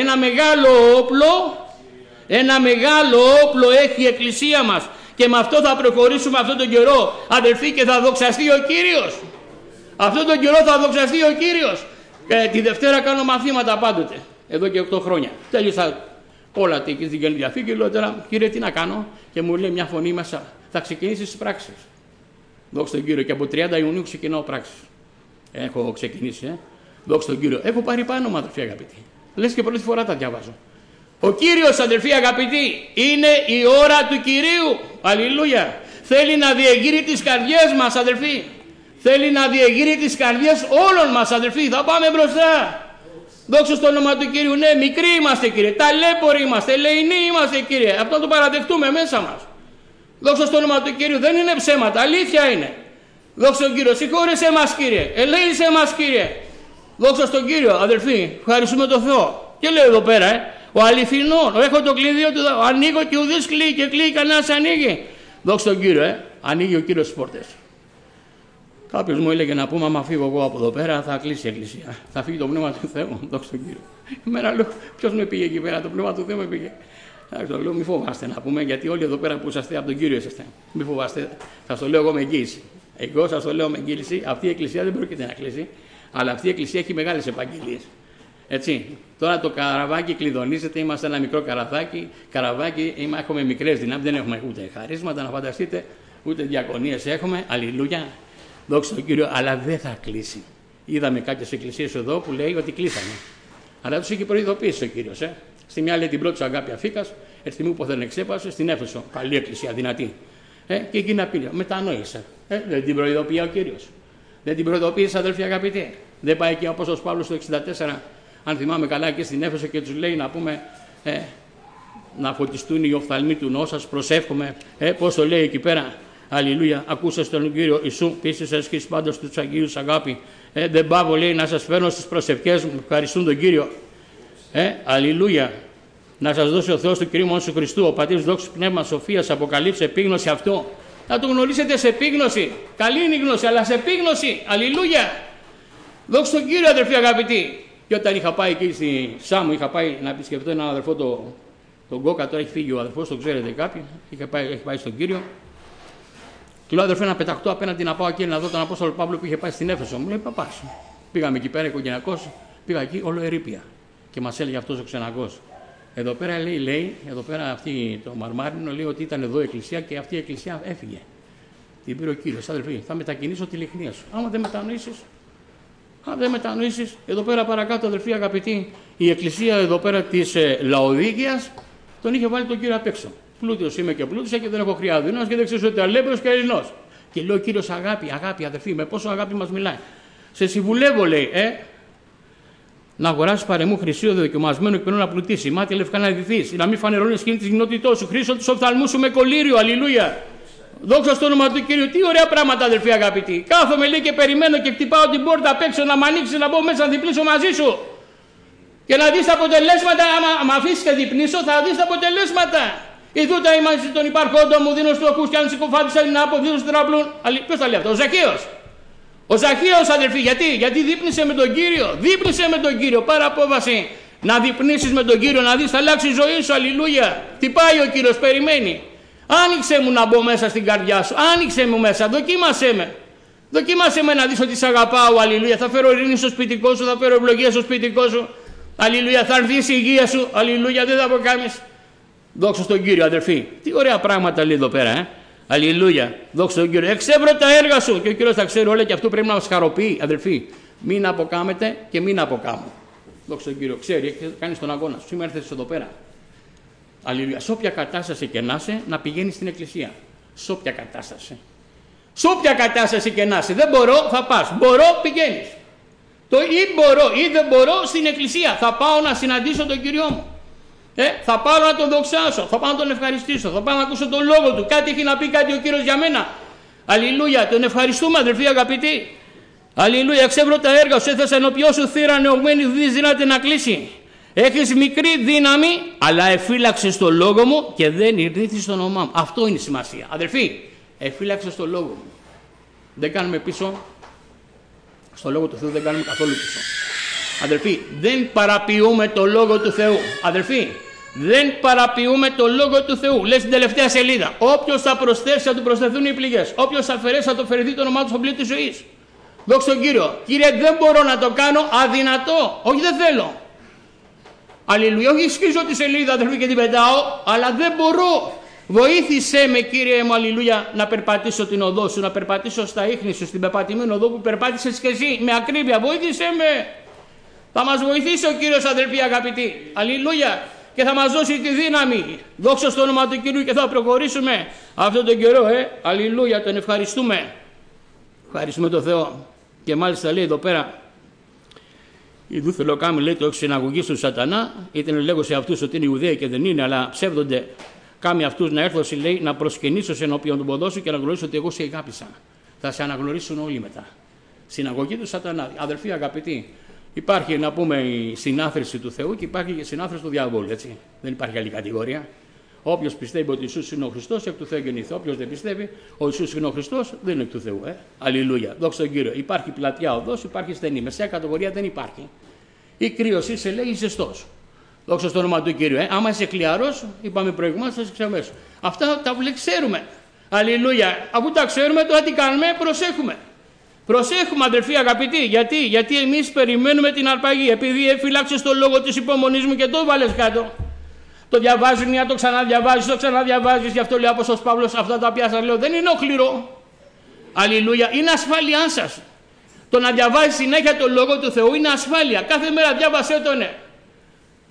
ένα μεγάλο όπλο έχει η Εκκλησία μας. Και με αυτό θα προχωρήσουμε αυτόν τον καιρό, αδελφοί, και θα δοξαστεί ο Κύριος. Αυτόν τον καιρό θα δοξαστεί ο Κύριος. Τη Δευτέρα κάνω μαθήματα πάντοτε, εδώ και 8 χρόνια. Τέλειωσα όλα την Καινή Διαθήκη. Λέω τώρα, Κύριε, τι να κάνω? Και μου λέει μια φωνή μέσα: θα ξεκινήσεις τις πράξεις. Δόξα τον Κύριο. Και από 30 Ιουνίου ξεκινάω πράξεις. Έχω ξεκινήσει, Δόξα τον Κύριο. Έχω πάρει πάνω μου, αδελφοί αγαπητοί. Λες και πρώτη φορά τα διαβάζω. Ο Κύριος, αδελφοί αγαπητοί, είναι η ώρα του Κυρίου. Αλληλούια. Θέλει να διεγείρει τις καρδιές μας, αδελφοί. Θέλει να διεγείρει τις καρδιές όλων μας, αδελφοί. Θα πάμε μπροστά. Δόξα στο όνομα του Κύριου. Ναι, μικροί είμαστε, Κύριε. Ταλέποροι είμαστε. Ελεηνοί είμαστε, Κύριε. Αυτό το παραδεχτούμε μέσα μας. Δόξα στο όνομα του Κύριου. Δεν είναι ψέματα. Αλήθεια είναι. Δόξα στον Κύριο. Συγχώρεσέ μας, Κύριε. Ελέησέ μας, Κύριε. Δόξα στον Κύριο, αδελφοί. Ευχαριστούμε τον Θεό. Και λέω εδώ πέρα, ο αληθινός. Έχω το κλειδί του. Ανοίγω και ουδής κλείει και κλείει, κανένας ανοίγει. Δόξα τον Κύριο, Ανοίγει ο Κύριος τις πόρτες. Κάποιος μου έλεγε να πούμε: άμα φύγω εγώ από εδώ πέρα, θα κλείσει η Εκκλησία. Θα φύγει το Πνεύμα του Θεού. Δόξα τον Κύριο. Εμένα λέω: ποιος με πήγε εκεί πέρα? Το Πνεύμα του Θεού με πήγε. Λέω: μη φοβάστε να πούμε, γιατί όλοι εδώ πέρα που είσαστε από τον Κύριο είσαστε. Μη φοβάστε. Θα το λέω εγώ με εγγύηση. Εγώ σας το λέω με εγγύηση. Αυτή η Εκκλησία δεν πρόκειται να κλείσει, αλλά αυτή η Εκκλησία έχει μεγάλες επαγγελίες. Έτσι. Τώρα το καραβάκι κλειδονίζεται, είμαστε ένα μικρό καραβάκι, έχουμε μικρές δυνάμεις, δεν έχουμε ούτε χαρίσματα να φανταστείτε, ούτε διακονίες έχουμε. Αλληλούια. Δόξα τον Κύριο, αλλά δεν θα κλείσει. Είδαμε κάποιες εκκλησίες εδώ που λέει ότι κλείσανε. Αλλά τους είχε προειδοποιήσει ο Κύριος. Στη μια λέει την πρώτη σου αγάπη αφήκας, τη στιγμή που δεν εξέπασε, στην Έφεσο. Καλή εκκλησία, δυνατή. Και εκεί να πει, μετανόησε. Δεν την προειδοποιεί ο Κύριος. Δεν την προειδοποίησε, αδελφοί αγαπητοί. Δεν πάει εκεί ο Απόστολος Παύλος το 64, αν θυμάμαι καλά, και στην Έφεσο και τους λέει να πούμε. Να φωτιστούν οι οφθαλμοί του νόου σας, προσεύχομαι. Πώς το λέει εκεί πέρα. Αλληλούια. Ακούσες τον Κύριο Ιησού, πίστης έσχης πάντως τους Αγίους αγάπη. Δεν πάω, λέει, να σας φέρνω στις προσευχές μου. Ευχαριστούν τον Κύριο. Αλληλούια. Να σας δώσει ο Θεός του Κυρίου Ιησού Χριστού, ο Πατήρ δόξου πνεύμα σοφίας, αποκαλύψει επίγνωση αυτό. Να το γνωρίσετε σε επίγνωση. Καλή είναι η γνώση, αλλά σε επίγνωση. Αλληλούια. Δόξα τον Κύριο, αδερφοί αγαπητοί. Και όταν είχα πάει εκεί στη Σάμου, είχα πάει να επισκεφτώ έναν αδερφό τον Κόκα, τώρα έχει φύγει ο αδερφός, το ξέρετε κάποιοι, έχει πάει στον Κύριο. Του λέω, αδερφέ, να πεταχτώ απέναντι να πάω εκεί να δω τον Απόστολο Παύλο που είχε πάει στην Έφεσο. Μου λέει, παπάς. Πήγαμε εκεί πέρα, οικογενειακός, πήγα εκεί, όλο ερείπια. Και μας έλεγε αυτός ο ξεναγός. Εδώ πέρα λέει, εδώ πέρα αυτή το μαρμάρινο λέει ότι ήταν εδώ η εκκλησία και αυτή η εκκλησία έφυγε. Την πήρε ο Κύριος. Αδερφοί, θα μετακινήσω τη λιχνία σου. Άμα δεν μετανοήσεις, αν δεν μετανοήσεις, εδώ πέρα παρακάτω, αδερφοί αγαπητοί, η εκκλησία εδώ πέρα της Λαοδίκειας τον είχε βάλει τον Κύριο απ' έξω. Πλούτιος είμαι και πλούτησα και δεν έχω χρειά δίνος και δεν ξέρω ότι αλέμπρος και Ελληνός. Και λέει ο Κύριος αγάπη, αδερφοί, με πόσο αγάπη μας μιλάει. Σε συμβουλεύω, λέει, να αγοράσεις παρεμού χρυσίο δοκιμασμένο και να πλουτίσει. Μάτια λευκά να δηθείς, να μην φανερώνεις σκηνή της γινότητός σου. Χρήσω τους οφθαλμούς σου με κολύριο, αλληλούια. Δόξα στο όνομα του Κύριου. Τι ωραία πράγματα, αδελφοί αγαπητοί. Κάθομαι, λέει, και περιμένω και χτυπάω την πόρτα απ' έξω να μ' ανοίξει, να μπω μέσα να διπλήσω μαζί σου. Και να δεις τα αποτελέσματα. Άμα αφήσεις και διπνήσω, θα δεις τα αποτελέσματα. Ιδού τα είμαστε τον υπαρχόντο μου, δίνω στροχούς και αν συκοφάτησα να αποδίδω στον τραπλούν. Ποιος τα λέει αυτό, ο Ζαχαίος. Ο Ζαχαίος, αδελφοί, γιατί δείπνησε με τον Κύριο. Δείπνησε με τον Κύριο. Πάρα απόβαση να διπνήσεις με τον Κύριο, να δεις, θα αλλάξει η ζωή σου. Αλληλούια. Τι πάει ο Κύριος, περιμένει. Άνοιξε μου να μπω μέσα στην καρδιά σου. Άνοιξε μου μέσα. Δοκίμασέ με. Δοκίμασέ με να δεις ότι σ' αγαπάω. Αλληλούια. Θα φέρω ειρήνη στο σπιτικό σου, θα φέρω ευλογία στο σπιτικό σου. Αλληλούια. Θα έρθει η υγεία σου. Αλληλούια. Δεν θα αποκάμεις. Δόξα στον Κύριο, αδερφοί. Τι ωραία πράγματα λέει εδώ πέρα, Αλληλούια. Δόξα στον Κύριο. Εξεύρω τα έργα σου. Και ο Κύριος τα ξέρει όλα και αυτό πρέπει να μας χαροποιεί, αδερφοί. Μην αποκάμετε και μην αποκάμω. Δόξα στον Κύριο. Ξέρει, έχει κάνει τον αγώνα σου. Σήμερα έρθες εδώ πέρα. Αλληλούια. Σε όποια κατάσταση και να είσαι, να πηγαίνεις στην εκκλησία. Σε όποια κατάσταση. Σε όποια κατάσταση και να είσαι. Δεν μπορώ, θα πας. Μπορώ, πηγαίνεις. Το ή μπορώ ή δεν μπορώ στην εκκλησία. Θα πάω να συναντήσω τον Κύριό μου. Θα πάω να τον δοξάσω. Θα πάω να τον ευχαριστήσω. Θα πάω να ακούσω τον λόγο του. Κάτι έχει να πει κάτι ο Κύριος για μένα. Αλληλούια. Τον ευχαριστούμε, αδελφοί αγαπητοί. Αλληλούια. Ξεύρω τα έργα σου. Έθεσα ενώπιό σου θύρα νεωμένη, δεν δυνάται να κλείσει. Έχεις μικρή δύναμη, αλλά εφύλαξες το λόγο μου και δεν ειρνήθηκες το όνομά μου. Αυτό είναι η σημασία. Αδελφοί, εφύλαξες το λόγο μου. Δεν κάνουμε πίσω. Στο λόγο του Θεού δεν κάνουμε καθόλου πίσω. Αδελφοί, δεν παραποιούμε το λόγο του Θεού. Αδελφοί, δεν παραποιούμε το λόγο του Θεού. Λέει στην τελευταία σελίδα. Όποιος θα προσθέσει, θα του προσθεθούν οι πληγές. Όποιος θα αφαιρέσει, θα το αφαιρεθεί το όνομά του στον πλοίο της ζωής. Δόξα τον Κύριο. Κύριε, δεν μπορώ να το κάνω, αδυνατό. Όχι, δεν θέλω. Αλληλούια, όχι σκίζω τη σελίδα, αδελφοί, και την πετάω, αλλά δεν μπορώ. Βοήθησέ με, Κύριε μου, αλληλούια, να περπατήσω την οδό σου, να περπατήσω στα ίχνη σου, στην πεπατημένη οδό που περπάτησες και εσύ, με ακρίβεια. Βοήθησέ με. Θα μας βοηθήσει ο Κύριος, αδελφοί αγαπητοί. Αλληλούια. Και θα μας δώσει τη δύναμη. Δόξα στο όνομα του Κύριου και θα προχωρήσουμε αυτόν τον καιρό. Αλληλούια, τον ευχαριστούμε. Ευχαριστούμε τον Θεό. Και μάλιστα λέει εδώ πέρα. Ιδού θελοκάμι, λέει, το εξυναγωγή του Σατανά, είτε λέγω σε αυτούς ότι είναι Ιουδαίοι και δεν είναι, αλλά ψεύδονται κάμοι αυτούς να έρθω, λέει, να προσκυνήσω ενώπιον του ποδό σου και να γνωρίσω ότι εγώ σε αγάπησα. Θα σε αναγνωρίσουν όλοι μετά. Συναγωγή του Σατανά. Αδελφοί αγαπητοί, υπάρχει να πούμε η συνάθρηση του Θεού και υπάρχει και η συνάθρηση του διαβόλου. Έτσι. Δεν υπάρχει άλλη κατηγορία. Όποιος πιστεύει ότι Ιησούς είναι ο Χριστός, εκ του Θεού γεννήθη. Όποιος δεν πιστεύει ότι Ιησούς είναι ο Χριστός, δεν είναι εκ του Θεού. Αλληλούια. Δόξα τον Κύριο. Υπάρχει πλατιά οδός, υπάρχει στενή. Μεσαία κατηγορία δεν υπάρχει. Η κρύωση σε λέει ζεστός. Δόξα στο όνομα του Κύριου. Άμα είσαι κλιαρός, είπαμε προηγουμένως, θα είσαι ξεμέσου. Αυτά τα ξέρουμε. Αλληλούια. Αφού τα ξέρουμε, τώρα τι κάνουμε, προσέχουμε. Προσέχουμε, αδελφοί αγαπητοί. Γιατί εμείς περιμένουμε την αρπαγή. Επειδή εφυλάξες το λόγο της υπομονής μου και το βάλες κάτω. Το διαβάζεις μια, το ξαναδιαβάζεις, το ξαναδιαβάζεις. Γι' αυτό λέει ο Απόστολος Παύλος, αυτά τα οποία σας λέω δεν είναι οχληρό. Αλληλούια. Είναι ασφάλειά σας. Το να διαβάζεις συνέχεια το λόγο του Θεού είναι ασφάλεια. Κάθε μέρα διάβασέ τον.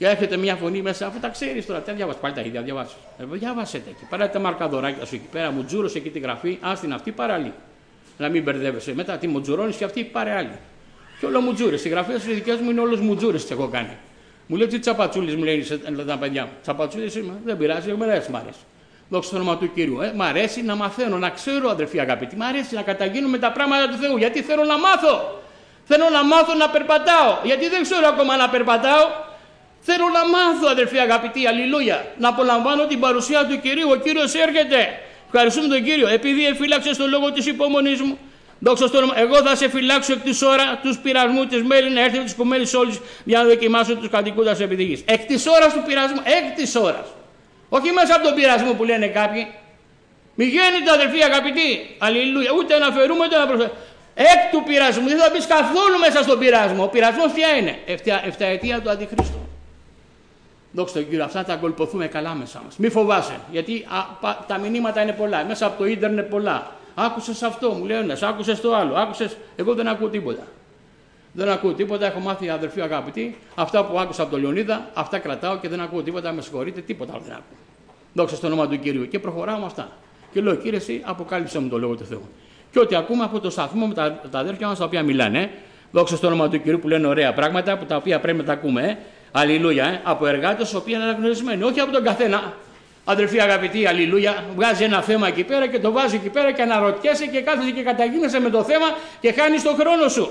Και έρχεται μια φωνή μέσα, αφού τα ξέρει τώρα, τι διαβάσει. Πάλι τα ίδια διαβάσει. Διαβάσετε εκεί. Πάρε τα μαρκαδωράκια σου εκεί πέρα, μου τζούρωσε εκεί τη γραφή, άστην αυτή πάρε άλλη. Να μην μπερδεύεσαι. Μετά τι μου τζουρώνει και αυτή πάρε άλλη. Και όλο μου τζούρε. Οι γραφέ σου δικέ μου είναι όλο μου τζούρε τι έχω κάνει. Μου λέει τι τσαπατσούλη μου λέει τα παιδιά μου. Τσαπατσούλη είμαι, δεν πειράζει, μου αρέσει, μ' αρέσει. Δόξα τω όνομα του Κυρίου. Μ' αρέσει να μαθαίνω, να ξέρω, αδερφοί αγαπητοί. Μ' αρέσει να καταγίνουμε τα πράγματα του Θεού. Γιατί θέλω να μάθω. Θέλω να μάθω να περπατάω. Γιατί δεν ξέρω ακόμα να περπατάω. Θέλω να μάθω, αδερφοί αγαπητοί. Αλληλούια. Να απολαμβάνω την παρουσία του Κυρίου. Ο Κύριος έρχεται. Ευχαριστούμε τον Κύριο. Επειδή εφύλαξε το λόγο τη υπομονή μου. Δόξα τω όνομα. Εγώ θα σε φυλάξω εκ τη ώρα του πειρασμού τη μέλη να έρθει με τι κουμένε όλε για να δοκιμάσω του κατοικούντα επί τη γης. Εκ τη ώρα του πειρασμού. Εκ τη ώρα. Όχι μέσα από τον πειρασμό που λένε κάποιοι. Μη γέννητε, αδελφοί αγαπητοί. Αλληλούια. Ούτε να φερούμε ούτε να προσφέρουμε. Εκ του πειρασμού. Δεν θα μπει καθόλου μέσα στον πειρασμό. Ο πειρασμό ποια είναι. Εφταετία του Αντιχρίστου. Δόξα τω Κύριο, αυτά τα ακολουθούμε καλά μέσα μα. Μη φοβάσαι. Γιατί τα μηνύματα είναι πολλά. Μέσα από το ίντερνετ πολλά. Άκουσε αυτό, μου λέει ένα. Άκουσε το άλλο. Άκουσες. Εγώ δεν ακούω τίποτα. Δεν ακούω τίποτα. Έχω μάθει, αδελφοί αγαπητοί, αυτά που άκουσα από τον Λεωνίδα, αυτά κρατάω και δεν ακούω τίποτα. Με συγχωρείτε, τίποτα άλλο δεν ακούω. Δόξα στο όνομα του Κυρίου. Και προχωράω με αυτά. Και λέω, Κύριε, εσύ αποκάλυψε μου το λόγο του Θεού. Και ό,τι ακούμε από το σταθμό με τα αδέρφια μα τα οποία μιλάνε. Δόξα στο όνομα του Κυρίου που λένε ωραία πράγματα που τα οποία πρέπει να τα ακούμε. Αλληλούια. Από εργάτε οι οποίοι είναι αναγνωρισμένοι. Όχι από τον καθένα. Αδελφοί αγαπητοί, αλληλούια, βγάζει ένα θέμα εκεί πέρα και το βάζει εκεί πέρα και αναρωτιέσαι και κάθεσαι και καταγίνεσαι με το θέμα και χάνεις τον χρόνο σου.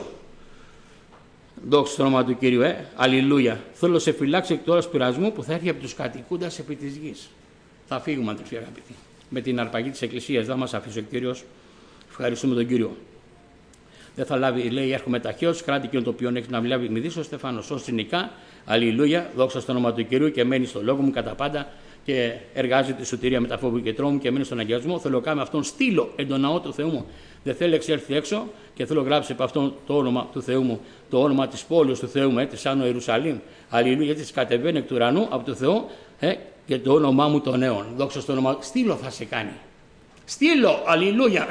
Δόξα στο όνομα του Κύριου, αλληλούια. Θέλω να σε φυλάξω εκ τώρα πειρασμού που θα έρθει από τους κατοικούντας επί της γης. Θα φύγουμε, αδελφοί αγαπητοί. Με την αρπαγή της Εκκλησίας δεν μας αφήσει ο Κύριος. Ευχαριστούμε τον Κύριο. Δεν θα λάβει, λέει, έρχομαι ταχαίως, κράτη και το οποίο έχει να λάβει μηδής ο Στεφάνος ως συνικά. Αλληλούια, δόξα στο όνομα του Κυρίου και μένει στο λόγο μου κατά πάντα. Και εργάζεται η σωτηρία με τα φόβου και τρόμου και μένει στον αγιασμό. Θέλω κάνω αυτόν στείλω εν τον ναό του Θεού μου. Δεν θέλω εξέλθει έξω και θέλω γράψει από αυτόν το όνομα του Θεού μου, το όνομα τη πόλη του Θεού μου, τη Άνω Ιερουσαλήμ. Αλληλούια, γιατί κατεβαίνει εκ του ουρανού από το Θεό και το όνομά μου των αιών. Δόξα στο όνομα. Στείλω θα σε κάνει. Στείλω, αλληλούια.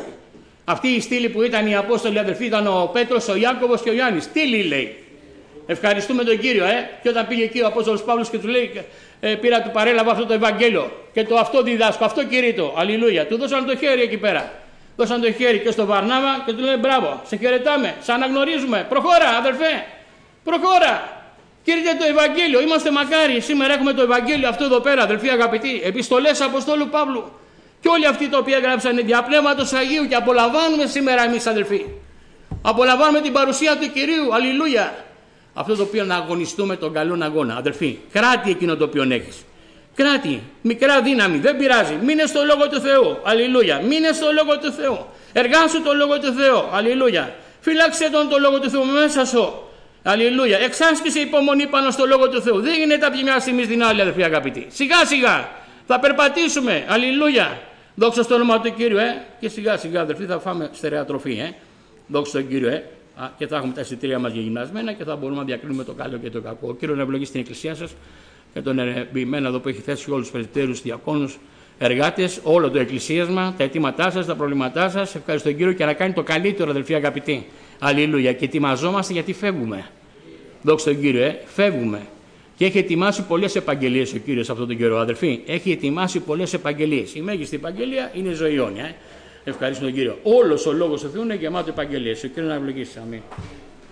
Αυτή η στήλη που ήταν οι Απόστολοι αδελφοί ήταν ο Πέτρος, ο Ιάκωβος και ο Ιωάννης. Στήλη λέει. Ευχαριστούμε τον Κύριο. Και όταν πήγε εκεί ο Απόστολος Παύλος και του λέει. Του παρέλαβα αυτό το Ευαγγέλιο και το αυτό διδάσκω, αυτό κηρύττω. Αλληλούια. Του δώσαν το χέρι εκεί πέρα. Δώσαν το χέρι και στο Βαρνάβα και του λένε μπράβο, σε χαιρετάμε, σε αναγνωρίζουμε. Προχώρα, αδελφέ, προχώρα. Κηρύττε το Ευαγγέλιο. Είμαστε μακάρι. Σήμερα έχουμε το Ευαγγέλιο αυτό εδώ πέρα, αδελφοί αγαπητοί. Επιστολές Αποστόλου Παύλου. Και όλοι αυτοί οι οποίοι έγραψαν δια Πνεύματος Αγίου και απολαμβάνουμε σήμερα εμείς, αδελφοί. Απολαμβάνουμε την παρουσία του Κυρίου. Αλληλούια. Αυτό το οποίο να αγωνιστούμε τον καλόν αγώνα. Αδελφοί, κράτη εκείνο το οποίο έχεις. Κράτη, μικρά δύναμη, δεν πειράζει. Μείνε στο λόγο του Θεού. Αλληλούια. Μείνε στο λόγο του Θεού. Εργάσου το λόγο του Θεού. Αλληλούια. Φύλαξε τον το λόγο του Θεού μέσα σου. Αλληλούια. Εξάσκησε υπομονή πάνω στο λόγο του Θεού. Δεν γίνεται από μια στιγμή στην άλλη, αδελφοί αγαπητοί. Σιγά σιγά θα περπατήσουμε. Αλληλούια. Δόξα στο όνομα του Κύριου, και σιγά σιγά, αδελφοί, θα φάμε στερεά τροφή, Δόξα στον Κύριο, και θα έχουμε τα εισιτήρια μας γυμνασμένα και θα μπορούμε να διακρίνουμε το καλό και το κακό. Ο Κύριος να ευλογεί στην Εκκλησία σας και τον ενεποιημένο εδώ που έχει θέσει όλους τους πρεσβυτέρους, διακόνους, εργάτες, όλο το εκκλησίασμα, τα αιτήματά σας, τα προβλήματά σας. Ευχαριστώ τον Κύριο και να κάνει το καλύτερο, αδελφοί αγαπητοί. Αλληλούια. Και ετοιμαζόμαστε γιατί φεύγουμε. Δόξα τον Κύριο, φεύγουμε. Και έχει ετοιμάσει πολλές επαγγελίες ο Κύριος αυτόν τον καιρό, αδελφοί. Έχει ετοιμάσει πολλές επαγγελίες. Η μέγιστη επαγγελία είναι η ζωή αιώνια. Ευχαριστώ τον Κύριο. Όλος ο λόγος του Θεού είναι γεμάτο επαγγελίες. Ο Κύριος να ευλογήσει. Αμήν.